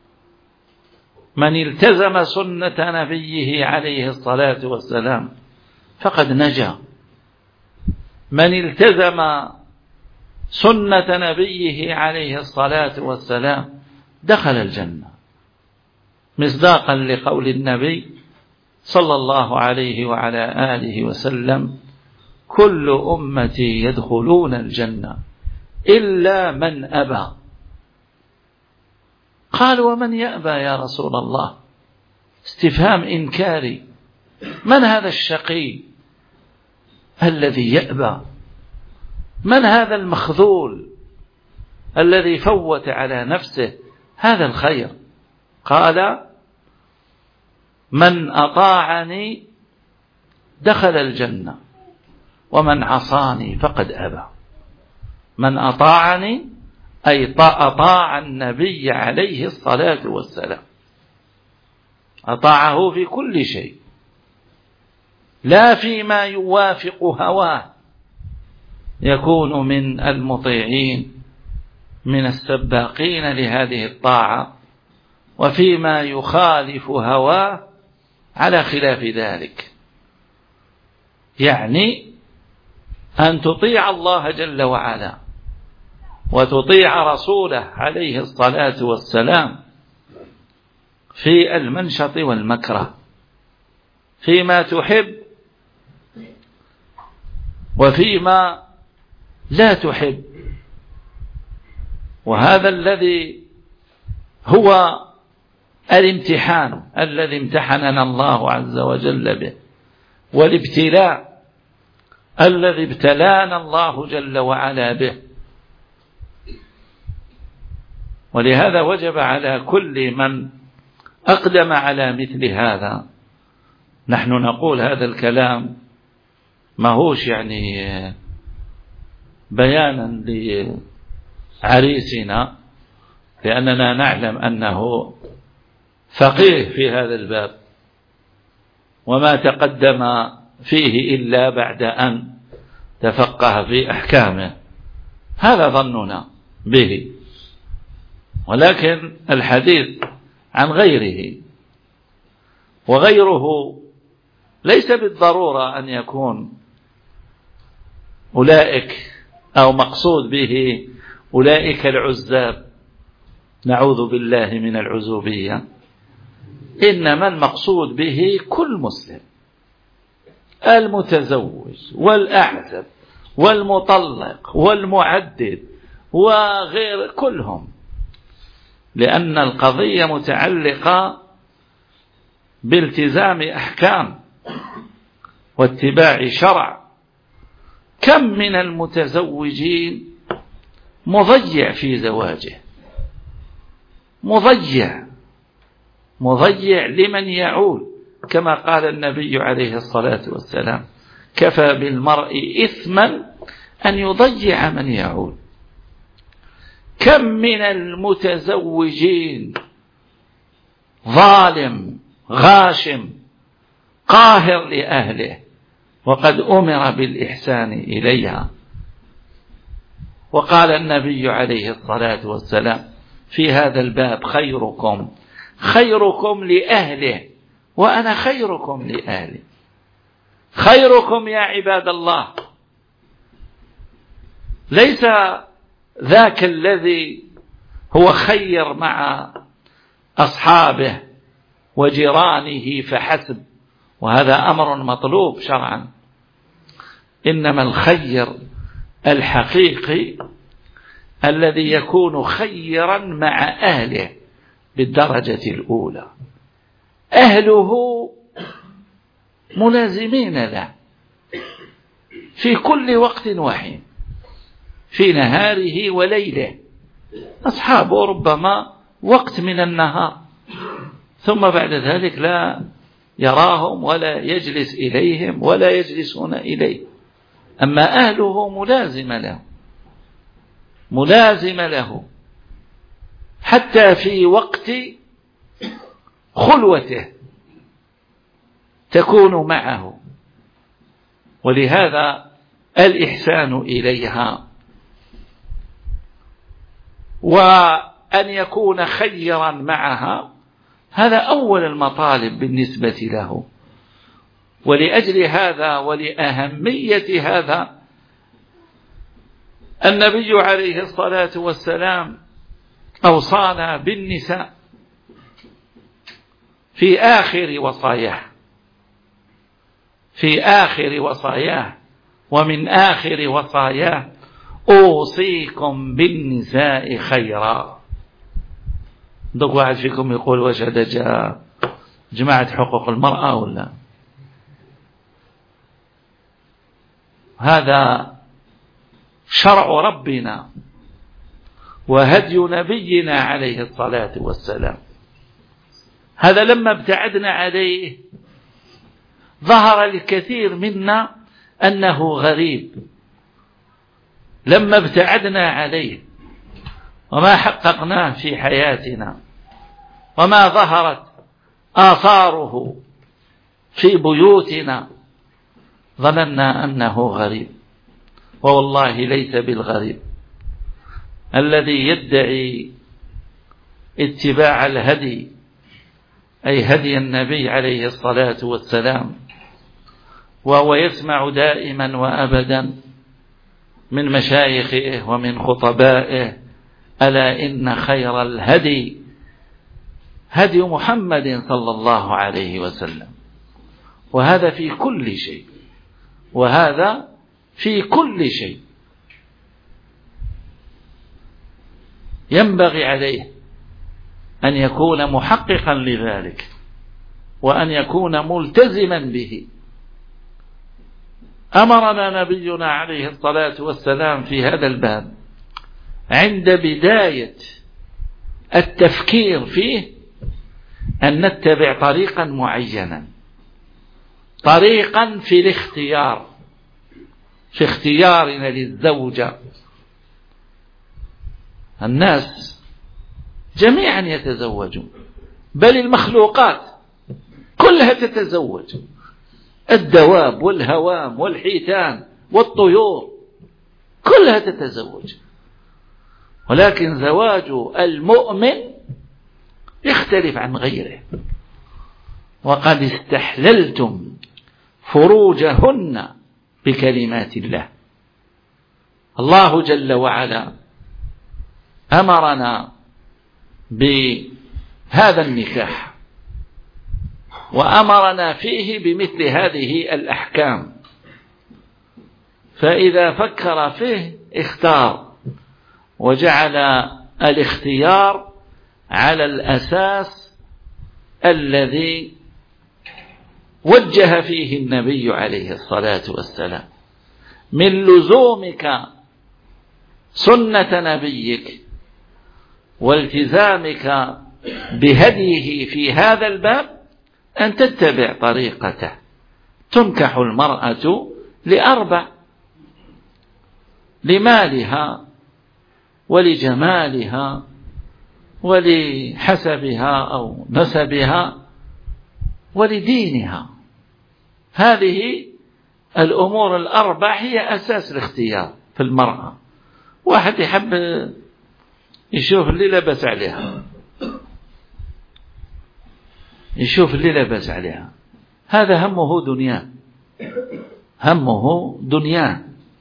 من التزم سنة نبيه عليه الصلاة والسلام فقد نجا، من التزم سنة نبيه عليه الصلاة والسلام دخل الجنة، مصداقا لقول النبي صلى الله عليه وعلى آله وسلم: كل أمتي يدخلون الجنة إلا من أبى. قال: ومن يأبى يا رسول الله؟ استفهام إنكاري، من هذا الشقي الذي يأبى؟ من هذا المخذول الذي فوت على نفسه هذا الخير؟ قال: من أطاعني دخل الجنة ومن عصاني فقد أبى. من أطاعني أي أطاع النبي عليه الصلاة والسلام، أطاعه في كل شيء، لا فيما يوافق هواه يكون من المطيعين من السباقين لهذه الطاعة، وفيما يخالف هواه على خلاف ذلك. يعني أن تطيع الله جل وعلا وتطيع رسوله عليه الصلاة والسلام في المنشط والمكره، فيما تحب وفيما لا تحب. وهذا الذي هو الامتحان الذي امتحننا الله عز وجل به، والابتلاء الذي ابتلانا الله جل وعلا به. ولهذا وجب على كل من أقدم على مثل هذا، نحن نقول هذا الكلام ما هوش يعني بيانا لعريسنا، لأننا نعلم أنه فقيه في هذا الباب وما تقدم فيه إلا بعد أن تفقه في أحكامه، هذا ظننا به. ولكن الحديث عن غيره، وغيره ليس بالضرورة أن يكون أولئك أو مقصود به أولئك العزاب، نعوذ بالله من العزوبية، إنما المقصود به كل مسلم، المتزوج والأعزب والمطلق والمعدد وغير كلهم، لأن القضية متعلقة بالتزام أحكام واتباع شرع. كم من المتزوجين مضيع في زواجه، مضيع مضيع لمن يعول، كما قال النبي عليه الصلاة والسلام: كفى بالمرء إثما أن يضيع من يعول. كم من المتزوجين ظالم غاشم قاهر لأهله، وقد أمر بالإحسان إليها. وقال النبي عليه الصلاة والسلام في هذا الباب: خيركم خيركم لأهله وأنا خيركم لأهلي. خيركم يا عباد الله ليس ذاك الذي هو خير مع أصحابه وجيرانه فحسب، وهذا أمر مطلوب شرعا، إنما الخير الحقيقي الذي يكون خيرا مع أهله بالدرجة الأولى، أهله ملازمين له في كل وقت وحين، في نهاره وليله. أصحابه ربما وقت من النهار، ثم بعد ذلك لا يراهم ولا يجلس إليهم ولا يجلسون إليه. أما أهله ملازم له ملازم له حتى في وقت خلوته تكون معه. ولهذا الإحسان إليها وأن يكون خيرا معها هذا أول المطالب بالنسبة له. ولأجل هذا ولأهمية هذا النبي عليه الصلاة والسلام أوصانا بالنساء في آخر وصاياه في آخر وصاياه ومن آخر وصاياه: أوصيكم بالنساء خيرا. دوك واحد فيكم يقول: واش هذا جاء جماعة حقوق المرأة ولا؟ هذا شرع ربنا وهدي نبينا عليه الصلاة والسلام. هذا لما ابتعدنا عليه ظهر الكثير منا أنه غريب، لما ابتعدنا عليه وما حققناه في حياتنا وما ظهرت آثاره في بيوتنا ظننا أنه غريب، ووالله ليس بالغريب. الذي يدعي اتباع الهدي أي هدي النبي عليه الصلاة والسلام، وهو يسمع دائما وأبدا من مشايخه ومن خطبائه: ألا إن خير الهدي هدي محمد صلى الله عليه وسلم. وهذا في كل شيء، وهذا في كل شيء. ينبغي عليه أن يكون محققا لذلك وأن يكون ملتزما به. أمرنا نبينا عليه الصلاة والسلام في هذا الباب عند بداية التفكير فيه أن نتبع طريقا معينا، طريقا في الاختيار، في اختيارنا للزوجة. الناس جميعا يتزوجون، بل المخلوقات كلها تتزوج، الدواب والهوام والحيتان والطيور كلها تتزوج، ولكن زواج المؤمن يختلف عن غيره. وقد استحللتم فروجهن بكلمات الله. الله جل وعلا أمرنا بهذا النكاح وأمرنا فيه بمثل هذه الأحكام، فإذا فكر فيه اختار، وجعل الاختيار على الأساس الذي وجه فيه النبي عليه الصلاة والسلام من لزومك سنة نبيك والتزامك بهديه في هذا الباب أن تتبع طريقته. تنكح المرأة لأربع: لمالها ولجمالها ولحسبها أو نسبها ولدينها. هذه الأمور الأربع هي أساس الاختيار في المرأة. واحد يحب يشوف اللي لبس عليها، يشوف اللي لبس عليها، هذا همه دنيا، همه دنيا،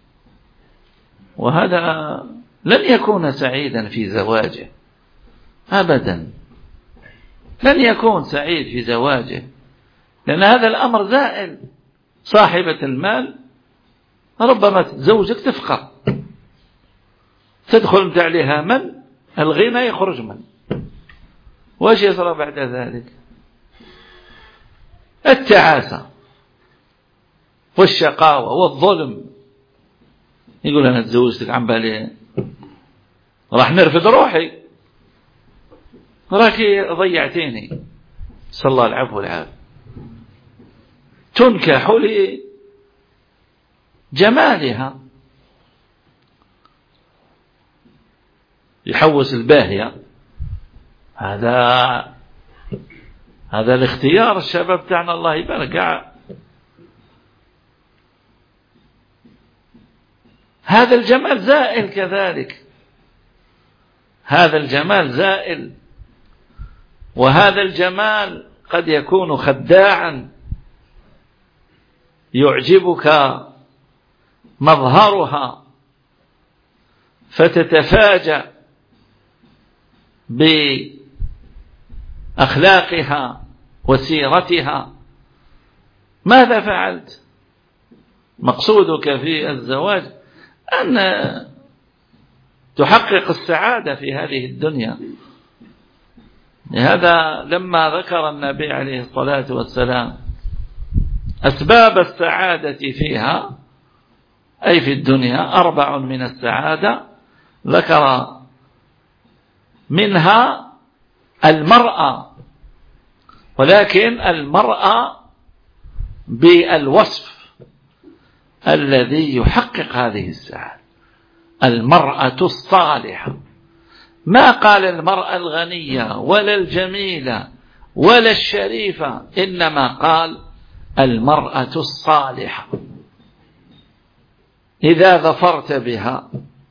وهذا لن يكون سعيدا في زواجه أبدا، لن يكون سعيد في زواجه، لأن هذا الأمر زائل. صاحبة المال ربما تتزوجك تفقر، تدخل انت عليها من الغنى يخرج من، وايش يصير بعد ذلك؟ التعاسة والشقاوة والظلم. يقول أنا تزوجتك عن بالي راح نرفض روحي، راكي ضيعتيني. صلى الله العفو والعافية. تنكح لجمالها، يحوس الباهية، هذا هذا الاختيار. الشباب تاعنا الله يبارك، هذا الجمال زائل كذلك، هذا الجمال زائل، وهذا الجمال قد يكون خداعا. يعجبك مظهرها فتتفاجأ بأخلاقها وسيرتها. ماذا فعلت؟ مقصودك في الزواج أن تحقق السعادة في هذه الدنيا. لهذا لما ذكر النبي عليه الصلاة والسلام أسباب السعادة فيها أي في الدنيا، أربع من السعادة، ذكر منها المرأة، ولكن المرأة بالوصف الذي يحقق هذه السعادة: المرأة الصالحة. ما قال المرأة الغنية ولا الجميلة ولا الشريفة، إنما قال المرأة الصالحة. إذا ظفرت بها،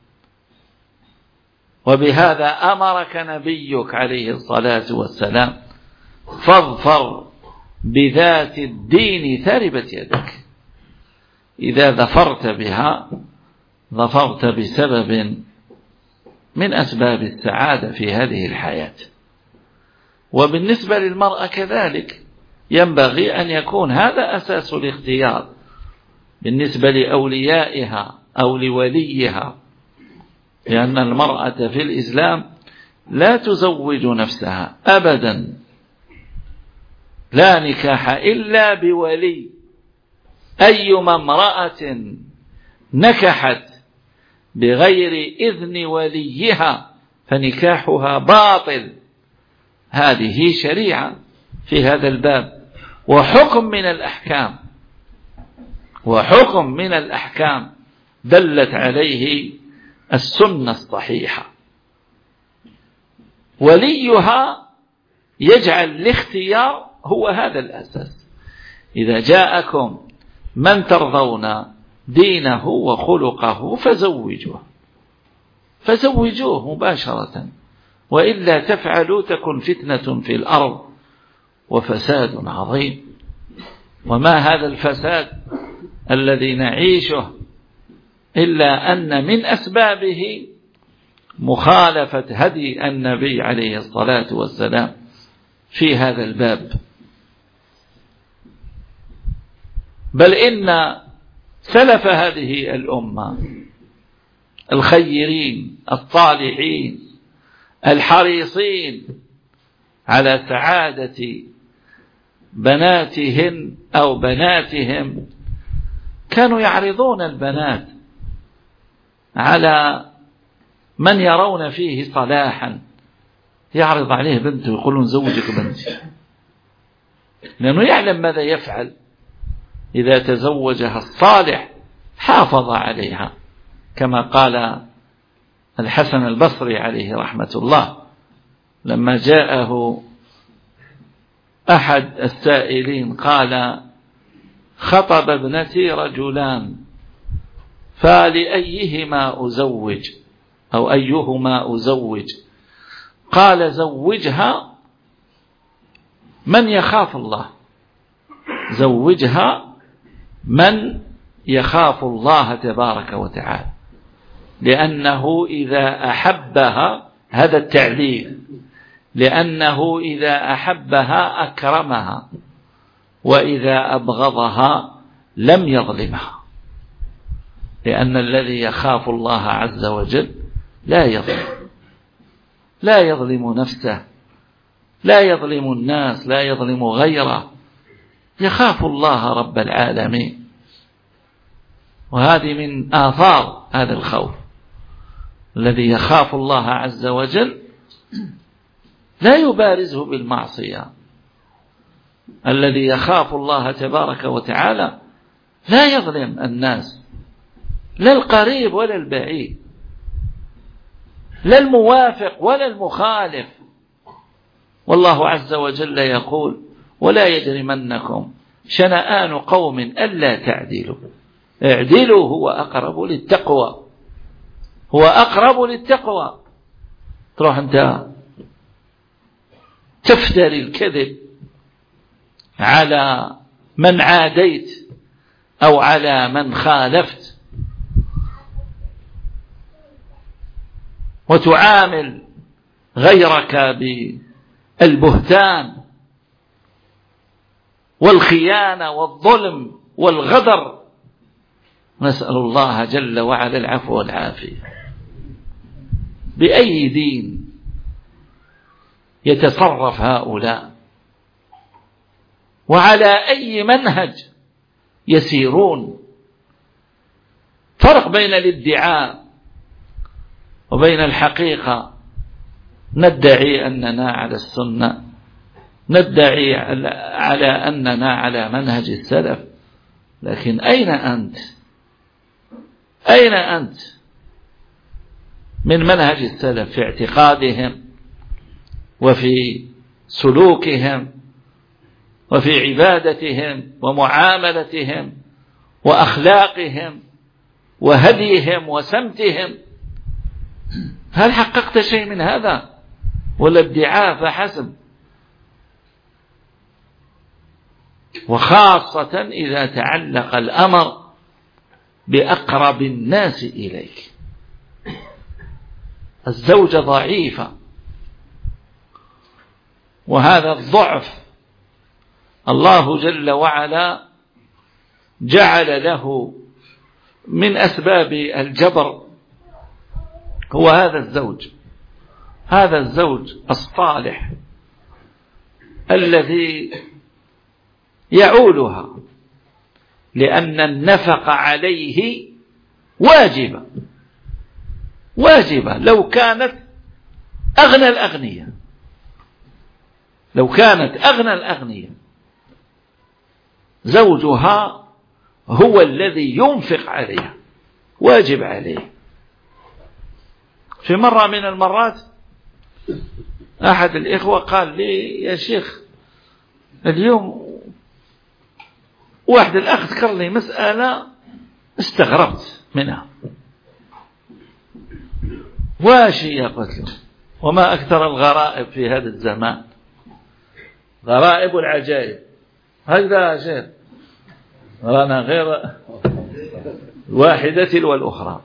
وبهذا أمرك نبيك عليه الصلاة والسلام: فاظفر بذات الدين تربت يدك. إذا ظفرت بها ظفرت بسبب من أسباب السعادة في هذه الحياة. وبالنسبة للمرأة كذلك ينبغي أن يكون هذا أساس الاختيار، بالنسبة لأوليائها أو لوليها، لأن المرأة في الإسلام لا تزوج نفسها أبدا، لا نكاح إلا بولي. أيما امرأة نكحت بغير إذن وليها فنكاحها باطل. هذه شريعة في هذا الباب، وحكم من الأحكام وحكم من الأحكام دلت عليه السنة الصحيحة. وليها يجعل الاختيار هو هذا الأساس. إذا جاءكم من ترضون دينه وخلقه فزوجوه فزوجوه مباشرة، وإلا تفعلوا تكن فتنة في الأرض وفساد عظيم. وما هذا الفساد الذي نعيشه إلا أن من أسبابه مخالفة هدي النبي عليه الصلاة والسلام في هذا الباب. بل إن سلف هذه الأمة الخيرين الطالعين الحريصين على سعادة بناتهن أو بناتهم كانوا يعرضون البنات على من يرون فيه صلاحا، يعرض عليه بنته يقولون زوجك بنتي، لأنه يعلم ماذا يفعل إذا تزوجها الصالح، حافظ عليها، كما قال الحسن البصري عليه رحمة الله لما جاءه أحد السائلين قال: خطب ابنتي رجلان فلأيهما أزوج أو أيهما أزوج؟ قال: زوجها من يخاف الله، زوجها من يخاف الله تبارك وتعالى، لأنه إذا أحبها، هذا التعليل، لأنه إذا أحبها أكرمها، وإذا أبغضها لم يظلمها، لأن الذي يخاف الله عز وجل لا يظلم، لا يظلم نفسه، لا يظلم الناس، لا يظلم غيره، يخاف الله رب العالمين. وهذه من آثار هذا الخوف، الذي يخاف الله عز وجل لا يبارزه بالمعصية، الذي يخاف الله تبارك وتعالى لا يظلم الناس، لا القريب ولا البعيد، لا الموافق ولا المخالف. والله عز وجل يقول: ولا يجرمنكم شنآن قوم ألا تعدلوا اعدلوا هو أقرب للتقوى، هو أقرب للتقوى. تروح أنت تفتري الكذب على من عاديت أو على من خالفت، وتعامل غيرك بالبهتان والخيانة والظلم والغدر. نسأل الله جل وعلا العفو والعافية. بأي دين يتصرف هؤلاء؟ وعلى أي منهج يسيرون؟ فرق بين الادعاء وبين الحقيقة. ندعي أننا على السنة، ندعي على أننا على منهج السلف، لكن أين أنت؟ أين أنت من منهج السلف في اعتقادهم وفي سلوكهم وفي عبادتهم ومعاملتهم وأخلاقهم وهديهم وسمتهم؟ هل حققت شيء من هذا ولا ادعاء فحسب؟ وخاصة إذا تعلق الأمر بأقرب الناس إليك. الزوجة ضعيفة، وهذا الضعف الله جل وعلا جعل له من أسباب الجبر هو هذا الزوج، هذا الزوج الصالح الذي يعولها، لأن النفقة عليه واجبة واجبة لو كانت أغنى الأغنياء، لو كانت أغنى الأغنياء زوجها هو الذي ينفق عليها، واجب عليه. في مرة من المرات أحد الإخوة قال لي يا شيخ اليوم واحد الأخ ذكر لي مسألة استغربت منها، واش هي؟ قلت له وما أكثر الغرائب في هذا الزمان، غرائب العجائب. هكذا يا شيخ رانا غير واحدة تلو الأخرى.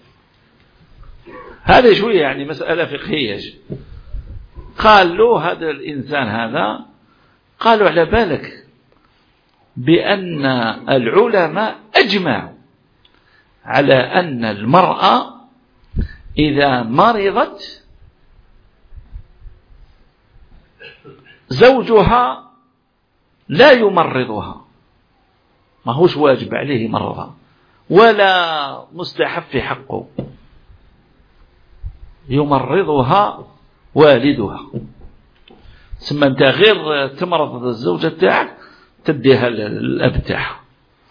هذا شوية يعني مسألة فقهية. قال له هذا الإنسان هذا، قالوا على بالك بأن العلماء أجمعوا على أن المرأة إذا مرضت زوجها لا يمرضها، ما هوش واجب عليه مرضها ولا مستحب في حقه، يمرضها والدها. ثم انت غير تمرض الزوجة تاعك تديها للأب تاعها،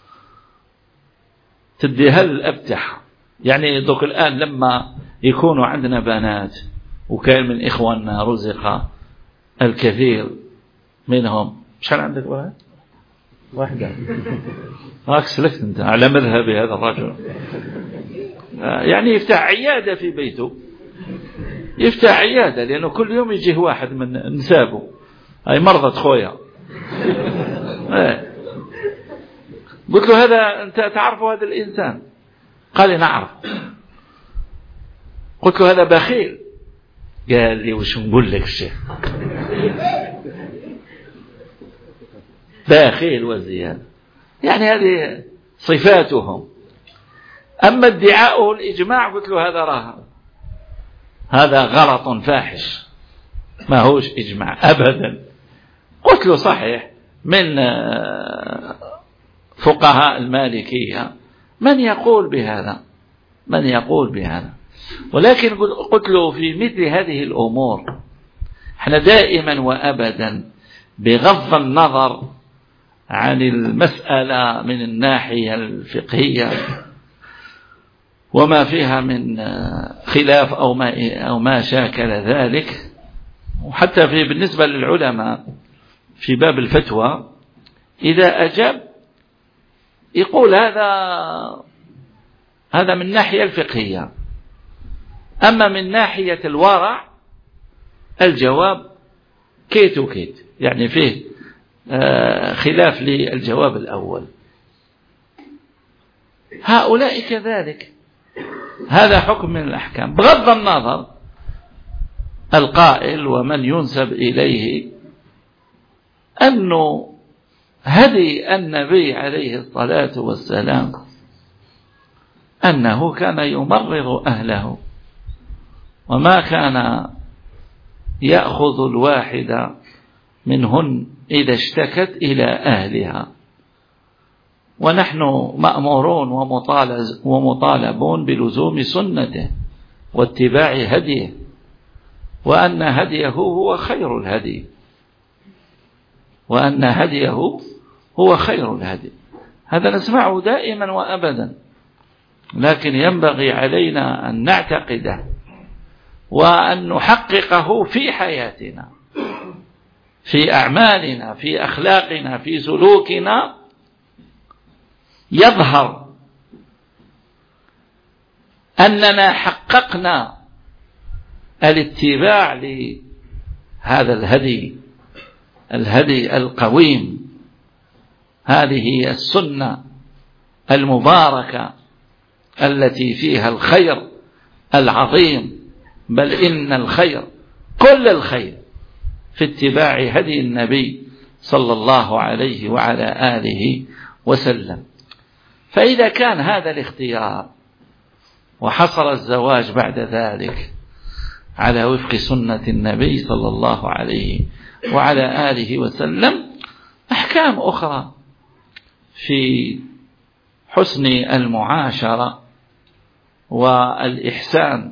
تديها للأب تاعها. يعني دوك الآن لما يكونوا عندنا بنات وكان من إخواننا رزق الكثير منهم، شحال عندك بنات؟ واحدة. راك سلكت انت على مذهب هذا الرجل. يعني يفتح عيادة في بيته، يفتح عيادة، لأنه كل يوم يجيه واحد من نسابه، هاي مرضت خويا. قلت له هذا أنت تعرف هذا الإنسان؟ قال لي نعرف. قلت له هذا بخيل. قال لي وش نقول لك الشيخ؟ بخيل وزيادة، يعني هذه صفاتهم. أما ادعاؤه الإجماع قلت له هذا راه هذا غلط فاحش، ما هوش إجماع أبدا. قلت له صحيح من فقهاء المالكية من يقول بهذا، من يقول بهذا، ولكن قلت له في مثل هذه الأمور احنا دائما وأبدا بغض النظر عن المسألة من الناحية الفقهية وما فيها من خلاف أو ما, أو ما شاكل ذلك، وحتى في بالنسبة للعلماء في باب الفتوى إذا أجاب يقول هذا هذا من الناحية الفقهية، أما من ناحية الورع الجواب كيت وكيت، يعني فيه خلاف للجواب الأول. هؤلاء كذلك، هذا حكم من الأحكام بغض النظر القائل ومن ينسب إليه أنه هدي النبي عليه الصلاة والسلام أنه كان يمرض أهله، وما كان يأخذ الواحدة منهن إذا اشتكت إلى أهلها. ونحن مأمورون ومطالبون بلزوم سنته واتباع هديه، وأن هديه هو خير الهدي، وأن هديه هو خير الهدي. هذا نسمعه دائما وأبدا، لكن ينبغي علينا أن نعتقده وأن نحققه في حياتنا، في أعمالنا، في أخلاقنا، في سلوكنا، يظهر أننا حققنا الاتباع لهذا الهدي، الهدي القويم، هذه السنة المباركة التي فيها الخير العظيم، بل إن الخير كل الخير في اتباع هدي النبي صلى الله عليه وعلى آله وسلم. فإذا كان هذا الاختيار وحصل الزواج بعد ذلك على وفق سنة النبي صلى الله عليه وعلى آله وسلم، أحكام أخرى في حسن المعاشرة والإحسان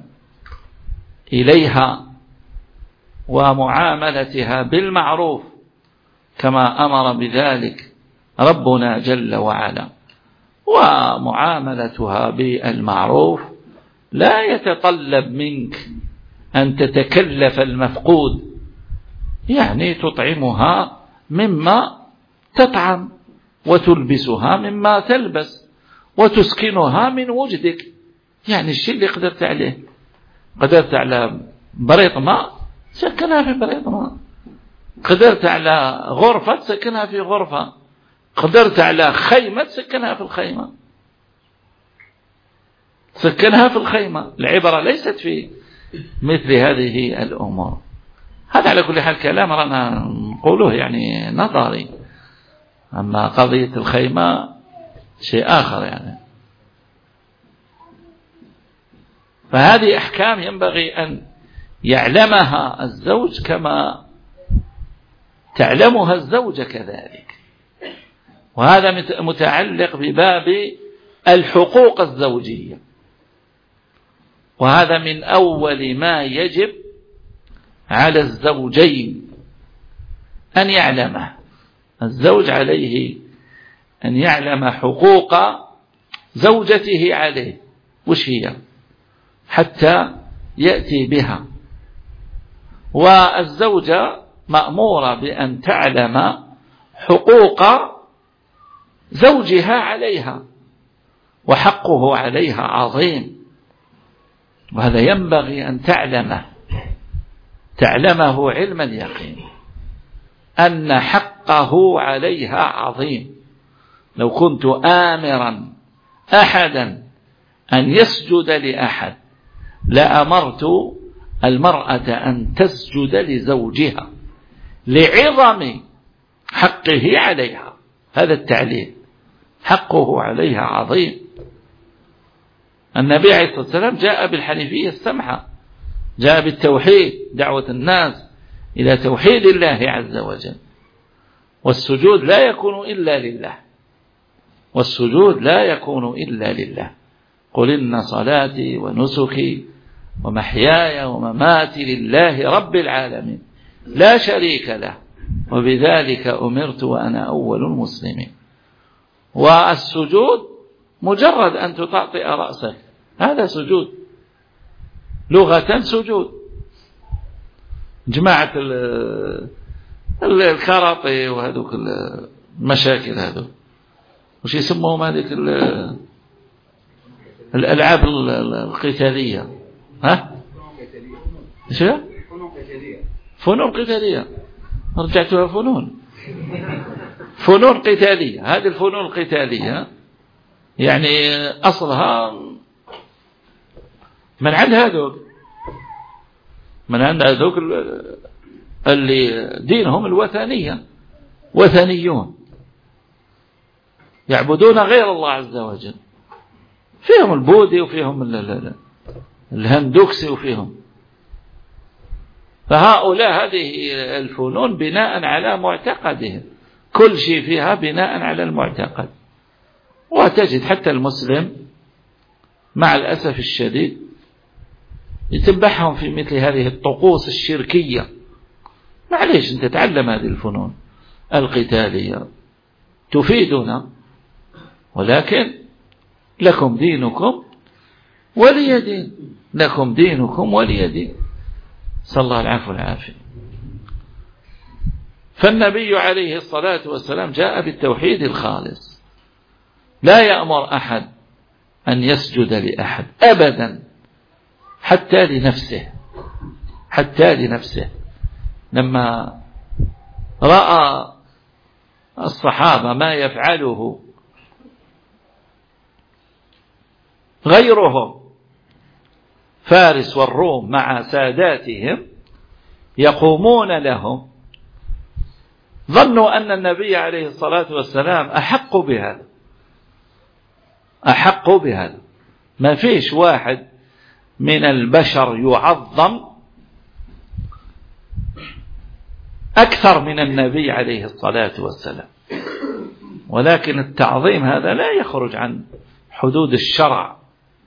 إليها ومعاملتها بالمعروف كما أمر بذلك ربنا جل وعلا. ومعاملتها بالمعروف لا يتطلب منك أن تتكلف المفقود، يعني تطعمها مما تطعم وتلبسها مما تلبس وتسكنها من وجدك، يعني الشيء اللي قدرت عليه. قدرت على بريط ماء سكنها في بريط ماء، قدرت على غرفة سكنها في غرفة، قدرت على خيمة سكنها في الخيمة، سكنها في الخيمة. العبرة ليست في مثل هذه الأمور. هذا على كل حال كلام رانا نقوله يعني نظري، أما قضية الخيمة شيء آخر يعني. فهذه أحكام ينبغي أن يعلمها الزوج كما تعلمها الزوجة كذلك. وهذا متعلق بباب الحقوق الزوجية، وهذا من أول ما يجب على الزوجين أن يعلمه. الزوج عليه أن يعلم حقوق زوجته عليه وش هي حتى يأتي بها، والزوجة مأمورة بأن تعلم حقوق زوجها عليها، وحقه عليها عظيم، وهذا ينبغي أن تعلمه تعلمه علم اليقين أن حقه عليها عظيم. لو كنت آمرا أحدا أن يسجد لأحد لأمرت المرأة أن تسجد لزوجها لعظم حقه عليها. هذا التعليل، حقه عليها عظيم. النبي عليه الصلاة والسلام جاء بالحنيفية السمحة، جاء بالتوحيد، دعوة الناس إلى توحيد الله عز وجل. والسجود لا يكون إلا لله، والسجود لا يكون إلا لله. قل إن صلاتي ونسكي ومحياي ومماتي لله رب العالمين لا شريك له وبذلك أمرت وأنا أول المسلمين. والسجود مجرد أن تطأطئ رأسك هذا سجود، لغة سجود. جماعة الكاراتيه وهذوك المشاكل هذوك وش يسموهم هذيك الألعاب القتالية، ها ايش هي؟ فنون قتالية. رجعتها فنون فنون قتالية. هذه الفنون القتالية يعني أصلها من عند هذوك من عند هذوك اللي دينهم الوثنية، وثنيون يعبدون غير الله عز وجل، فيهم البوذي وفيهم الهندوكسي وفيهم. فهؤلاء هذه الفنون بناء على معتقدهم، كل شيء فيها بناء على المعتقد. وتجد حتى المسلم مع الأسف الشديد يتبعهم في مثل هذه الطقوس الشركية. معليش أنت تعلم هذه الفنون القتالية تفيدنا، ولكن لكم دينكم ولي دين، لكم دينكم ولي دين. صلى الله العفو والعافية. فالنبي عليه الصلاة والسلام جاء بالتوحيد الخالص، لا يأمر أحد أن يسجد لأحد أبدا حتى لنفسه، حتى لنفسه. لما رأى الصحابة ما يفعله غيرهم فارس والروم مع ساداتهم يقومون لهم، ظنوا أن النبي عليه الصلاة والسلام أحق بهذا، أحق بهذا. ما فيش واحد من البشر يعظم أكثر من النبي عليه الصلاة والسلام، ولكن التعظيم هذا لا يخرج عن حدود الشرع،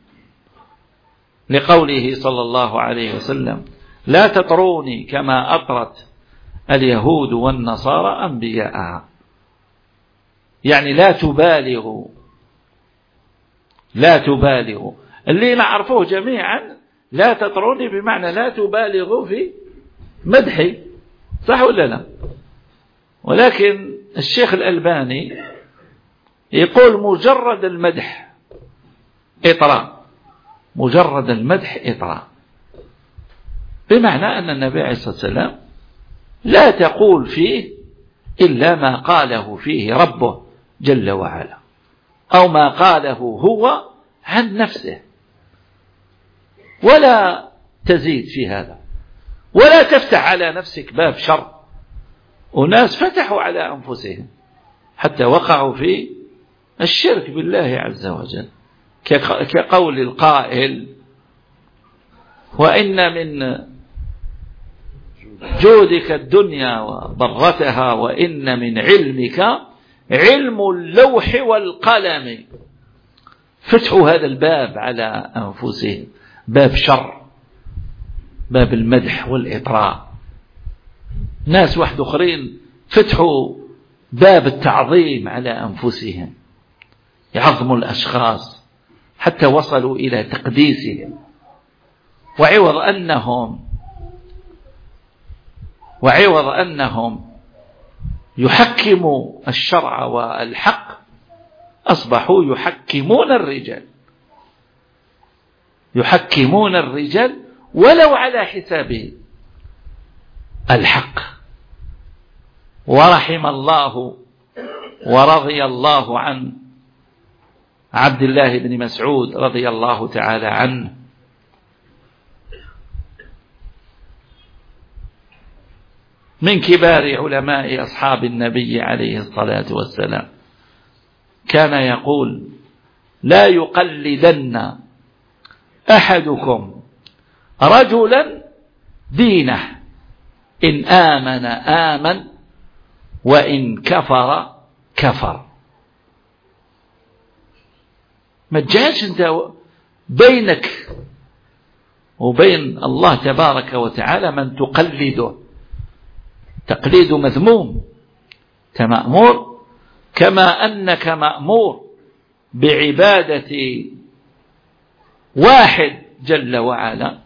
لقوله صلى الله عليه وسلم: لا تطروني كما أطرت اليهود والنصارى أنبياءها. يعني لا تبالغوا، لا تبالغوا. اللي نعرفوه جميعا لا تطروني بمعنى لا تبالغوا في مدحي، صح ولا لا؟ ولكن الشيخ الألباني يقول مجرد المدح إطراء، مجرد المدح إطراء، بمعنى أن النبي عليه الصلاة والسلام لا تقول فيه إلا ما قاله فيه ربه جل وعلا، أو ما قاله هو عن نفسه، ولا تزيد في هذا، ولا تفتح على نفسك باب شر. وناس فتحوا على أنفسهم حتى وقعوا في الشرك بالله عز وجل، كقول القائل: وإن من جودك الدنيا وضرتها، وإن من علمك علم اللوح والقلم. فتحوا هذا الباب على أنفسهم، باب شر، باب المدح والإطراء. ناس واحد أخرين فتحوا باب التعظيم على أنفسهم، يعظموا الأشخاص حتى وصلوا إلى تقديسهم، وعوض أنهم وعوض أنهم يحكموا الشرع والحق أصبحوا يحكمون الرجال، يحكمون الرجال ولو على حساب الحق. ورحم الله ورضي الله عن عبد الله بن مسعود رضي الله تعالى عنه، من كبار علماء أصحاب النبي عليه الصلاة والسلام، كان يقول: لا يقلدن أحدكم رجلا دينه، إن آمن آمن وإن كفر كفر. ما تجعلش أنت بينك وبين الله تبارك وتعالى من تقلده، تقليد مذموم. كمأمور كما أنك مأمور بعبادة واحد جل وعلا،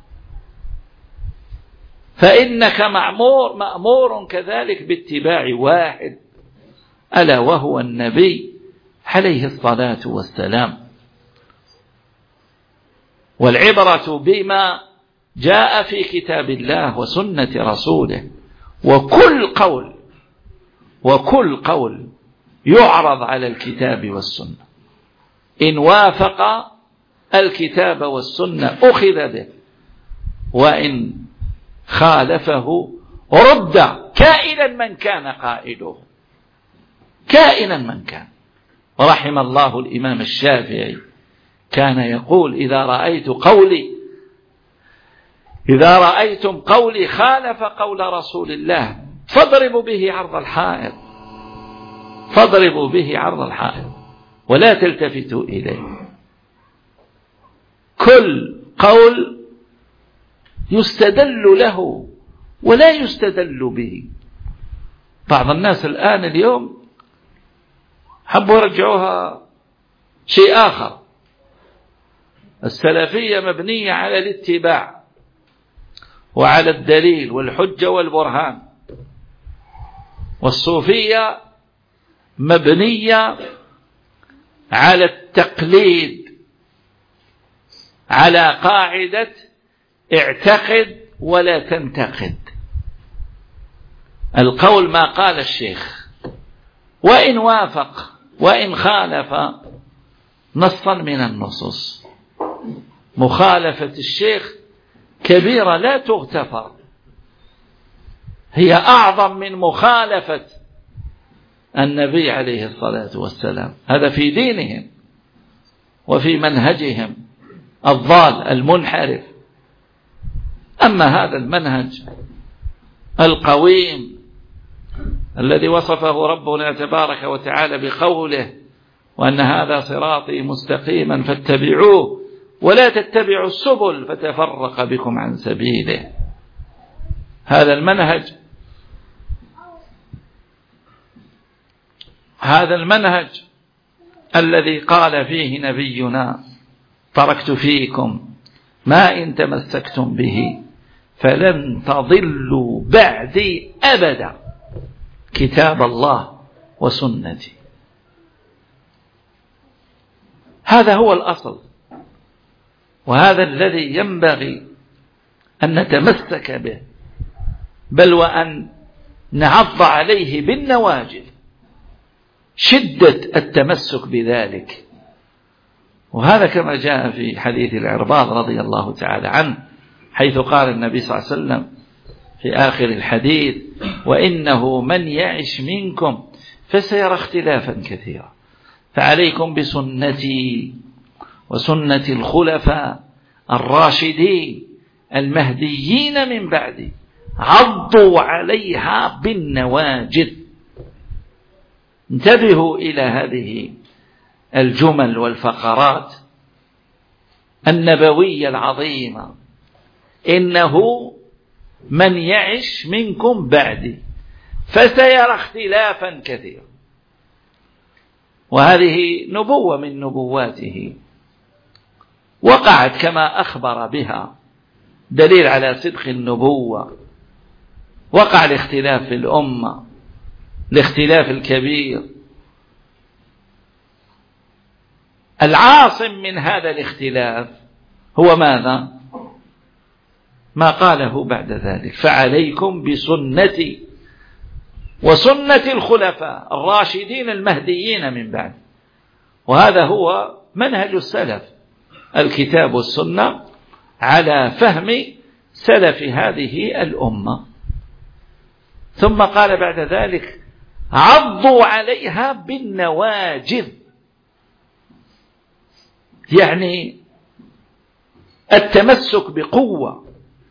فإنك مأمور مأمور كذلك باتباع واحد، ألا وهو النبي عليه الصلاة والسلام. والعبرة بما جاء في كتاب الله وسنة رسوله، وكل قول وكل قول يعرض على الكتاب والسنة، إن وافق الكتاب والسنة أخذ به، وإن خالفه رد، كائنا من كان قائله، كائنا من كان. ورحم الله الإمام الشافعي، كان يقول: إذا رأيت قولي إذا رأيتم قولي خالف قول رسول الله فاضربوا به عرض الحائط، فاضربوا به عرض الحائط ولا تلتفتوا إليه. كل قول يستدل له ولا يستدل به. بعض الناس الآن اليوم حبوا يرجعوها شيء آخر. السلفية مبنية على الاتباع وعلى الدليل والحجة والبرهان، والصوفية مبنية على التقليد، على قاعدة اعتقد ولا تنتقد. القول ما قال الشيخ، وإن وافق وإن خالف نصا من النصوص. مخالفة الشيخ كبيرة لا تغتفر، هي أعظم من مخالفة النبي عليه الصلاة والسلام. هذا في دينهم، وفي منهجهم الضال المنحرف. أما هذا المنهج القويم الذي وصفه ربنا تبارك وتعالى بقوله وأن هذا صراطي مستقيما فاتبعوه ولا تتبعوا السبل فتفرق بكم عن سبيله، هذا المنهج هذا المنهج الذي قال فيه نبينا تركت فيكم ما إن تمسكتم به فلن تضلوا بعدي أبدا كتاب الله وسنتي. هذا هو الأصل، وهذا الذي ينبغي أن نتمسك به، بل وأن نعض عليه بالنواجذ شدة التمسك بذلك. وهذا كما جاء في حديث العرباض رضي الله تعالى عنه، حيث قال النبي صلى الله عليه وسلم في آخر الحديث وإنه من يعش منكم فسيرى اختلافا كثيرا فعليكم بسنتي وسنة الخلفاء الراشدين المهديين من بعدي عضوا عليها بالنواجذ. انتبهوا إلى هذه الجمل والفقرات النبوية العظيمة، إنه من يعش منكم بعدي فسيرى اختلافا كثيرا. وهذه نبوة من نبواته وقعت كما أخبر بها، دليل على صدق النبوة. وقع الاختلاف في الأمة، الاختلاف الكبير. العاصم من هذا الاختلاف هو ماذا؟ ما قاله بعد ذلك فعليكم بسنتي وسنة الخلفاء الراشدين المهديين من بعد. وهذا هو منهج السلف، الكتاب والسنة على فهم سلف هذه الأمة. ثم قال بعد ذلك عضوا عليها بالنواجذ، يعني التمسك بقوة.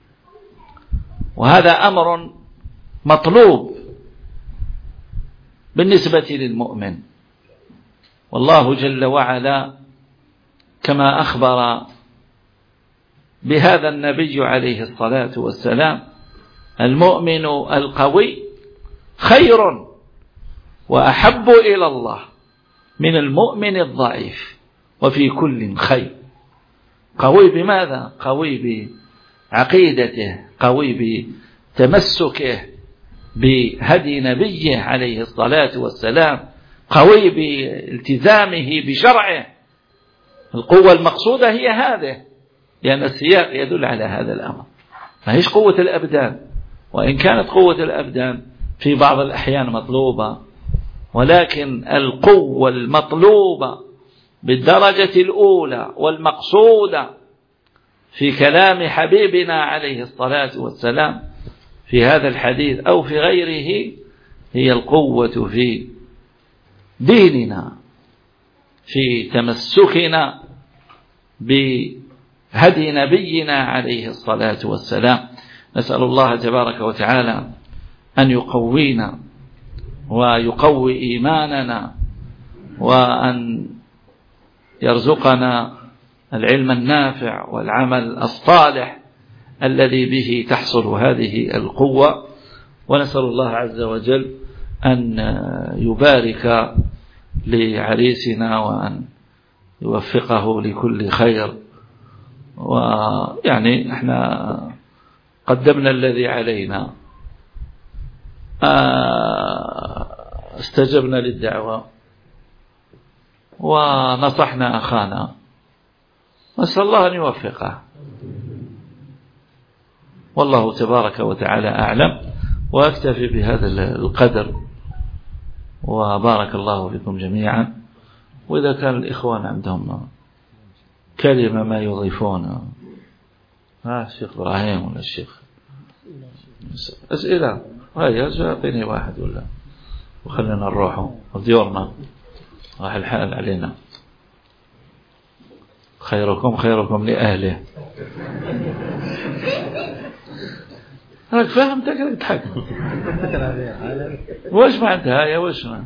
وهذا أمر مطلوب بالنسبة للمؤمن. والله جل وعلا كما أخبر بهذا النبي عليه الصلاة والسلام المؤمن القوي خير وأحب إلى الله من المؤمن الضعيف وفي كل خير. قوي بماذا؟ قوي بعقيدته، قوي بتمسكه بهدي نبيه عليه الصلاة والسلام، قوي بالتزامه بشرعه. القوة المقصودة هي هذه، لأن السياق يدل على هذا الأمر. ما هيش قوة الأبدان، وإن كانت قوة الأبدان في بعض الأحيان مطلوبة، ولكن القوة المطلوبة بالدرجة الأولى والمقصودة في كلام حبيبنا عليه الصلاة والسلام في هذا الحديث أو في غيره هي القوة في ديننا، في تمسكنا بهدي نبينا عليه الصلاة والسلام. نسأل الله تبارك وتعالى أن يقوينا ويقوي إيماننا، وأن يرزقنا العلم النافع والعمل الصالح الذي به تحصل هذه القوة. ونسأل الله عز وجل أن يبارك لعريسنا وأن يوفقه لكل خير. ويعني احنا قدمنا الذي علينا، استجبنا للدعوة ونصحنا أخانا، نسأل الله أن يوفقه. والله تبارك وتعالى أعلم، وأكتفي بهذا القدر، وبارك الله فيكم جميعا. وإذا كان الإخوان عندهم كلمة ما يضيفون، ها الشيخ إبراهيم ولا الشيخ أسئلة، هيا أعطيني واحد ولا وخلينا نروح وديورنا راح الحال علينا. خيركم خيركم لأهله. راك فاهم تقدر تضحك. واش معناتها يا واش ما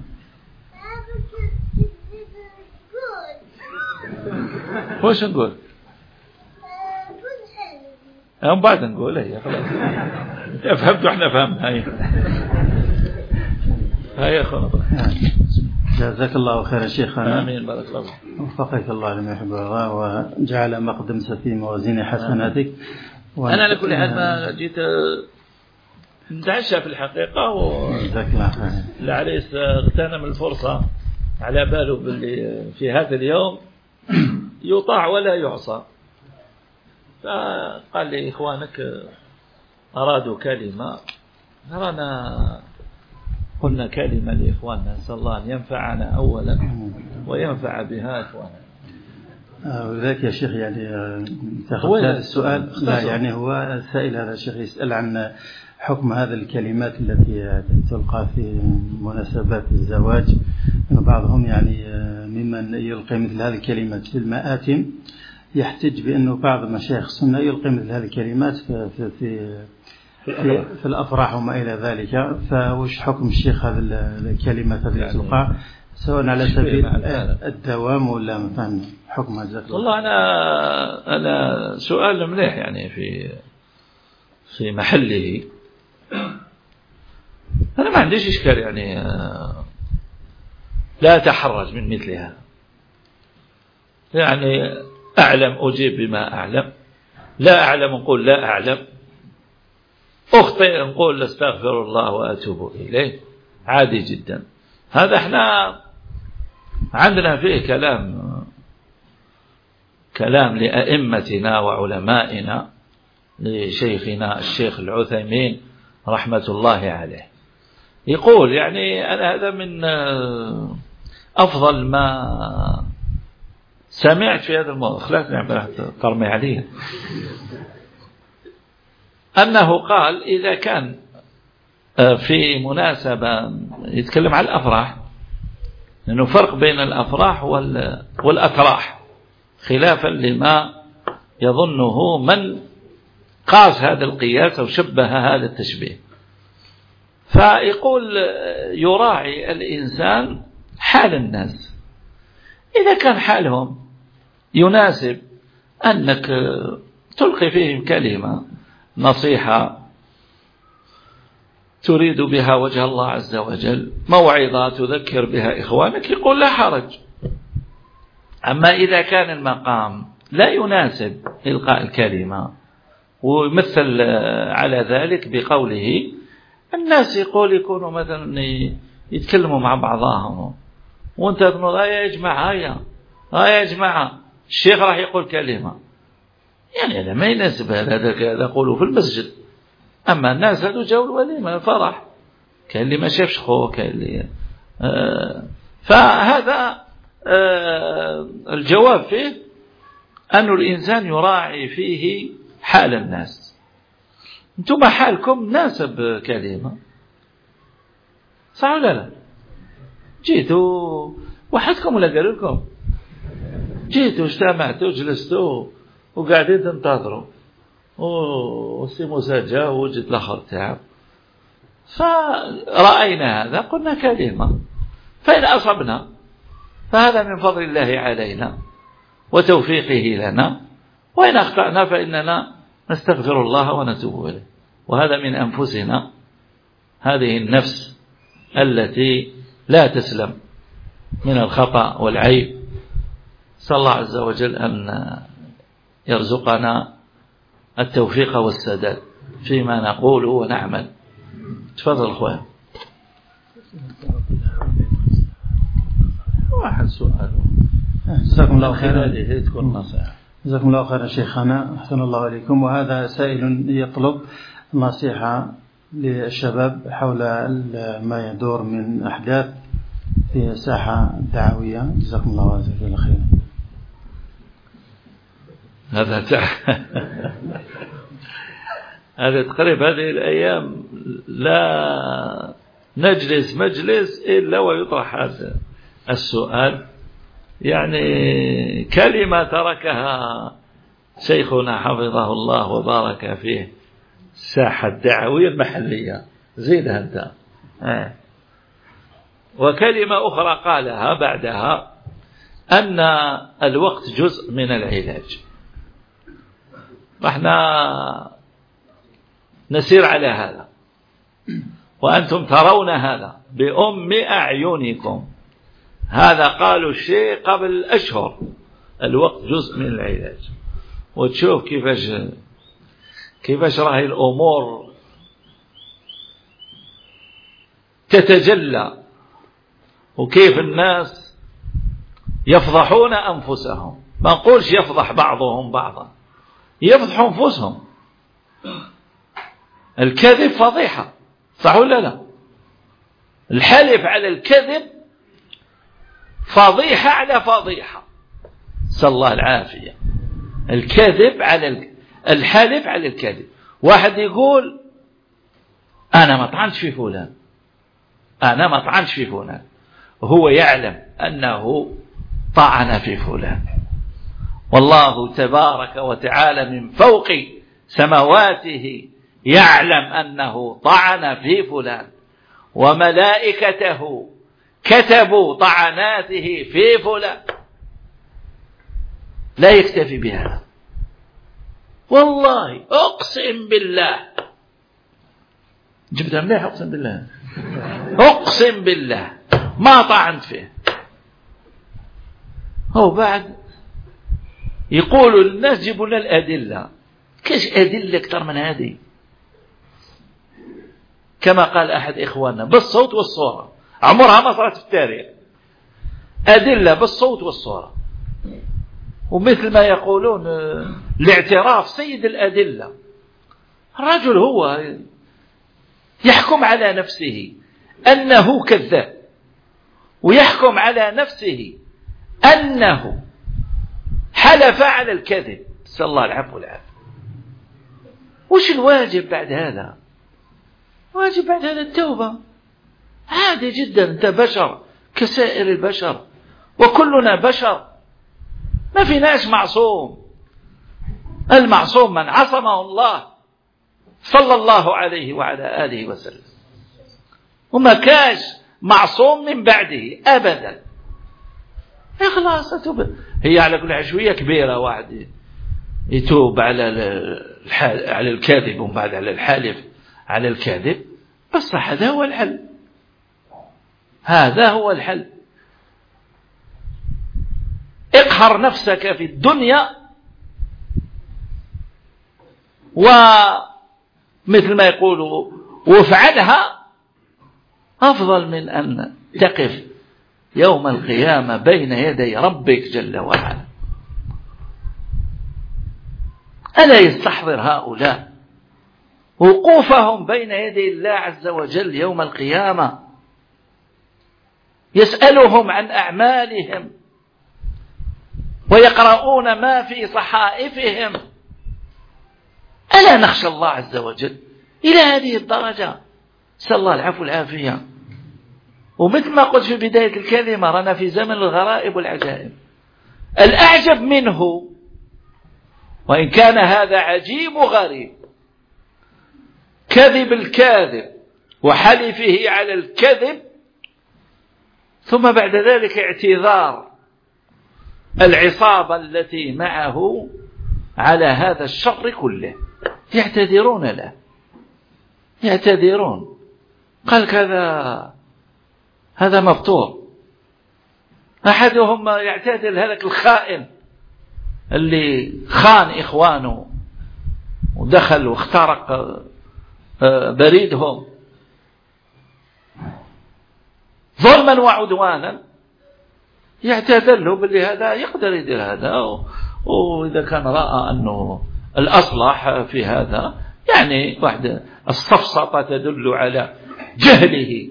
واش نقول هم بعد نقول هي خلاص فهمت واحنا فهمنا. هاي هاي خلاص. جزاك الله خير شيخنا. امين بارك الله فيك. وفقك الله لما يحب ويرضى وجعل ما قدمت في موازين حسناتك. انا على كل حال ما جيت نتعشى في الحقيقه و جزاك الله خير. العريس اغتنم الفرصه على باله باللي في هذا اليوم يطاع ولا يعصى، فقال لي إخوانك أرادوا كلمة، نرانا قلنا كلمة لإخواننا، نسأل الله أن ينفعنا أولا وينفع بها إخواننا. ولذلك يا شيخ يعني تاخذ السؤال. لا يعني هو السائل هذا الشيخ يسأل عن حكم هذه الكلمات التي تلقى في مناسبات الزواج. بعضهم يعني ممن يلقي مثل هذه الكلمات في المآتم يحتج بأنه بعض مشايخ السنة يلقي مثل هذه الكلمات في في في, في, في الأفراح وما إلى ذلك. فوش حكم الشيخ هذه الكلمات التي يعني تلقى سواء على سبيل الدوام ولا مثلا حكم هذا؟ والله أنا أنا سؤال مليح يعني في في محله. أنا ما عنديش إشكال يعني لا أتحرج من مثل هذا، يعني أعلم أجيب بما أعلم، لا أعلم أقول لا أعلم، أخطئ نقول استغفر الله وأتوب إليه، عادي جدا. هذا احنا عندنا فيه كلام كلام لأئمتنا وعلمائنا، لشيخنا الشيخ العثيمين رحمة الله عليه، يقول يعني أنا هذا من أفضل ما سمعت في هذا الموضوع، خلاص نعمل ترمي عليه، أنه قال إذا كان في مناسبة يتكلم عن الأفراح، لأنه فرق بين الأفراح والأتراح خلافا لما يظنه من قاس هذا القياس أو شبه هذا التشبيه. فيقول يراعي الإنسان حال الناس، إذا كان حالهم يناسب أنك تلقي فيهم كلمة نصيحة تريد بها وجه الله عز وجل، موعظة تذكر بها إخوانك، يقول لا حرج. أما إذا كان المقام لا يناسب إلقاء الكلمة، ويمثل على ذلك بقوله الناس يقول يكونوا مثلا يتكلموا مع بعضهم وانت تقول يا جماعة هيا يا جماعة الشيخ راح يقول كلمة، يعني هذا ما يناسب، هذا يقوله في المسجد. أما الناس هذو جاوا الوليمة فرح، كان اللي ما شافش خوه، كان اللي آه فهذا آه الجواب فيه أن الإنسان يراعي فيه حال الناس. أنتم حالكم ناسب كلمة، صح ولا لا؟ جيتوا وحدكم ولا قالوا لكم؟ جيتوا اجتمعتوا جلستوا وقاعدين تنتظروا وسي موسى جاء وجد الآخر تعب، فرأينا هذا قلنا كلمة، فإن أصبنا فهذا من فضل الله علينا وتوفيقه لنا، وإن أخطأنا فإننا نستغفر الله ونتوب إليه، وهذا من أنفسنا، هذه النفس التي لا تسلم من الخطأ والعيب. صلى الله عز وجل أن يرزقنا التوفيق والسداد فيما نقول ونعمل. تفضل أخوان. واحد سؤال. جزاكم الله خيرا. تكون نصيحة. جزاكم الله خيرا شيخنا، أحسن الله عليكم. وهذا سائل يطلب نصيحة للشباب حول ما يدور من أحداث في الساحة الدعوية. جزاكم الله عز وجل خيرا. هذا تع... هذا تقريبا هذه الأيام لا نجلس مجلس إلا ويطرح هذا السؤال يعني كلمة تركها شيخنا حفظه الله وبارك فيه الساحة الدعوية المحلية، زيدها أنت. آه. وكلمة أخرى قالها بعدها أن الوقت جزء من العلاج، وإحنا نسير على هذا، وأنتم ترون هذا بأم أعينكم. هذا قالوا الشيء قبل أشهر، الوقت جزء من العلاج، وتشوف كيفاش كيفاش راهي الأمور تتجلى، وكيف الناس يفضحون أنفسهم. ما نقولش يفضح بعضهم بعضا، يفضحوا أنفسهم. الكذب فضيحة، صح ولا لا؟ الحلف على الكذب فضيحة على فضيحة، صلى الله العافية. الكذب على الحلف على الكذب. واحد يقول أنا ما طعنش في فلان، أنا ما طعنش في فلان، وهو يعلم أنه طعن في فلان، والله تبارك وتعالى من فوق سماواته يعلم أنه طعن في فلان، وملائكته كتبوا طعناته في فلان. لا يكتفي بهذا، والله أقسم بالله، جبتها مليح، أقسم بالله أقسم بالله ما طعنت فيه. هو بعد يقولوا الناس جيبوا لنا الأدلة. كيش أدلة أكثر من هذه؟ كما قال أحد إخواننا بالصوت والصورة، عمرها ما صارت في التاريخ. أدلة بالصوت والصورة، ومثل ما يقولون الاعتراف سيد الأدلة. الرجل هو يحكم على نفسه أنه كذاب، ويحكم على نفسه أنه حلف على الكذب، صلى الله العفو والعافية. وش الواجب بعد هذا؟ واجب بعد هذا التوبة، عادي جدا. أنت بشر كسائر البشر، وكلنا بشر، ما في ناس معصوم. المعصوم من عصمه الله صلى الله عليه وعلى آله وسلم، وما كاش معصوم من بعده أبدا. خلاص أتوب. هي على كل عشوية كبيرة واحد يتوب على على الكاذب ومن بعد على الحالف على الكاذب، بس هذا هو الحل، هذا هو الحل. اقهر نفسك في الدنيا، ومثل ما يقولوا وافعلها، أفضل من أن تقف يوم القيامة بين يدي ربك جل وعلا. ألا يستحضر هؤلاء وقوفهم بين يدي الله عز وجل يوم القيامة، يسألهم عن أعمالهم ويقرؤون ما في صحائفهم. ألا نخشى الله عز وجل إلى هذه الدرجة؟ نسأل الله العفو والعافية. ومثل ما قلت في بداية الكلمة، رانا في زمن الغرائب والعجائب. الأعجب منه، وإن كان هذا عجيب وغريب، كذب الكاذب وحلفه على الكذب، ثم بعد ذلك اعتذار العصابة التي معه على هذا الشر كله، يعتذرون له، يعتذرون. قال كذا هذا مفطور. أحدهم يعتذر هذاك الخائن اللي خان إخوانه ودخل واخترق بريدهم ظلما وعدوانا، يعتذر له باللي هذا يقدر يدير هذا، وإذا كان رأى أنه الأصلح في هذا، يعني واحدة السفسطة تدل على جهله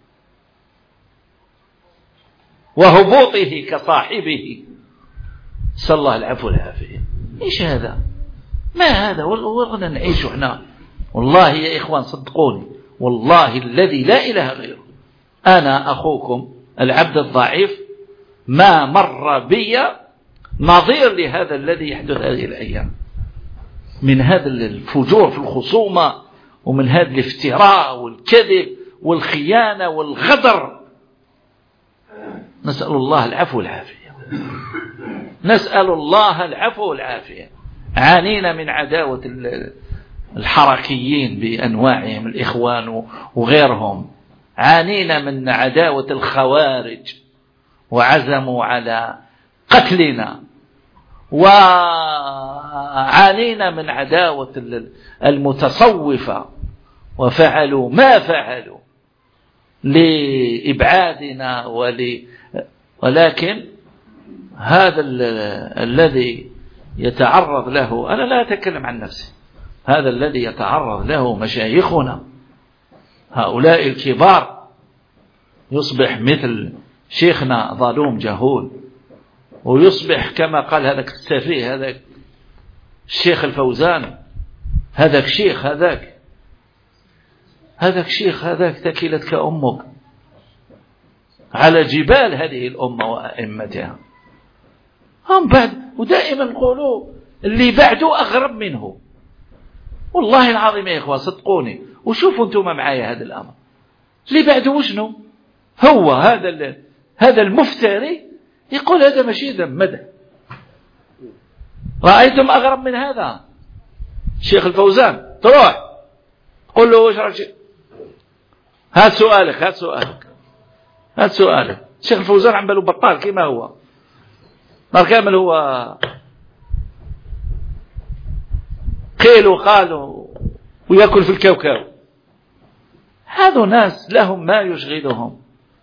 وهبوطه كصاحبه، صلى الله العفو والعافية. إيش هذا؟ ما هذا؟ والله نعيش احنا، والله يا إخوان صدقوني، والله الذي لا إله غيره، أنا أخوكم العبد الضعيف ما مر بي نظير لهذا الذي يحدث هذه الأيام من هذا الفجور في الخصومة، ومن هذا الافتراء والكذب والخيانة والغدر. نسأل الله العفو والعافية، نسأل الله العفو والعافية. عانينا من عداوة الحركيين بأنواعهم، الإخوان وغيرهم، عانينا من عداوة الخوارج وعزموا على قتلنا، وعانينا من عداوة المتصوفة وفعلوا ما فعلوا لإبعادنا ول... ولكن هذا الذي يتعرض له، أنا لا أتكلم عن نفسي، هذا الذي يتعرض له مشايخنا هؤلاء الكبار، يصبح مثل شيخنا ظالوم جهول، ويصبح كما قال هذاك السفيه هذاك الشيخ الفوزان، هذاك شيخ هذاك هذاك شيخ هذاك ثكلتك أمك على جبال هذه الأمة وأئمتها. هم بعد، ودائما نقولوا اللي بعده أغرب منه. والله العظيم يا إخوة صدقوني، وشوفوا أنتم معايا هذا الأمر، اللي بعده وشنو هو؟ هذا هذا المفتري يقول هذا ماشي ذنب مدح. رأيتم أغرب من هذا؟ الشيخ الفوزان تروح قل له وش رأيك؟ هات سؤالك هات سؤالك هات سؤالك. الشيخ الفوزان عم باله بطال كما هو نهار كامل، هو قيل وقال ويأكل في الكوكب. هذو ناس لهم ما يشغلهم،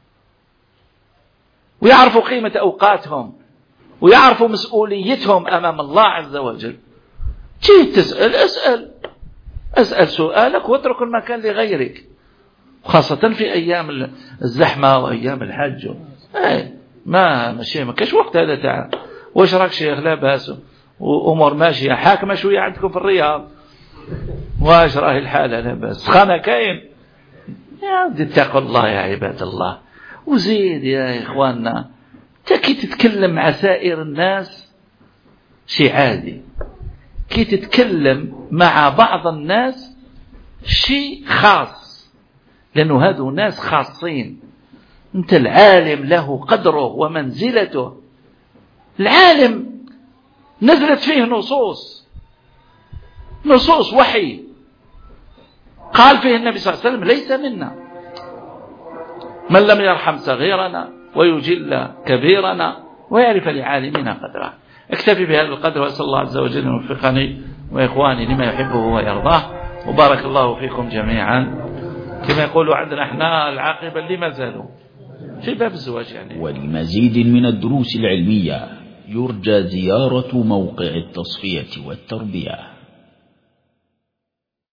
ويعرفوا قيمة أوقاتهم، ويعرفوا مسؤوليتهم أمام الله عز وجل. جيت تسأل اسأل اسأل سؤالك واترك المكان لغيرك، خاصة في أيام الزحمة وأيام الحج. اي ما ماشي ما كاش وقت هذا تاع واش راك شيخ لا باس وأمور ماشية، حاكمة شوية عندكم في الرياض، واش راهي الحالة لا باس، سخانة كاين. يا ودي اتقوا الله يا عباد الله. وزيد يا إخواننا، كي تتكلم مع سائر الناس شيء عادي، كي تتكلم مع بعض الناس شيء خاص، لأنه هذو ناس خاصين. أنت العالم له قدره ومنزلته. العالم نزلت فيه نصوص نصوص وحي قال فيه النبي صلى الله عليه وسلم ليس منا من لم يرحم صغيرنا ويجل كبيرنا ويعرف لعالمنا قدره. اكتفي بهذا القدر، وأسأل الله عز وجل أن يوفقني وإخواني لما يحبه ويرضاه، وبارك الله فيكم جميعا. كما يقولوا عندنا احنا العاقبة اللي ما زالوا في باب الزواج يعني. ولمزيد من الدروس العلمية يرجى زيارة موقع التصفية والتربية.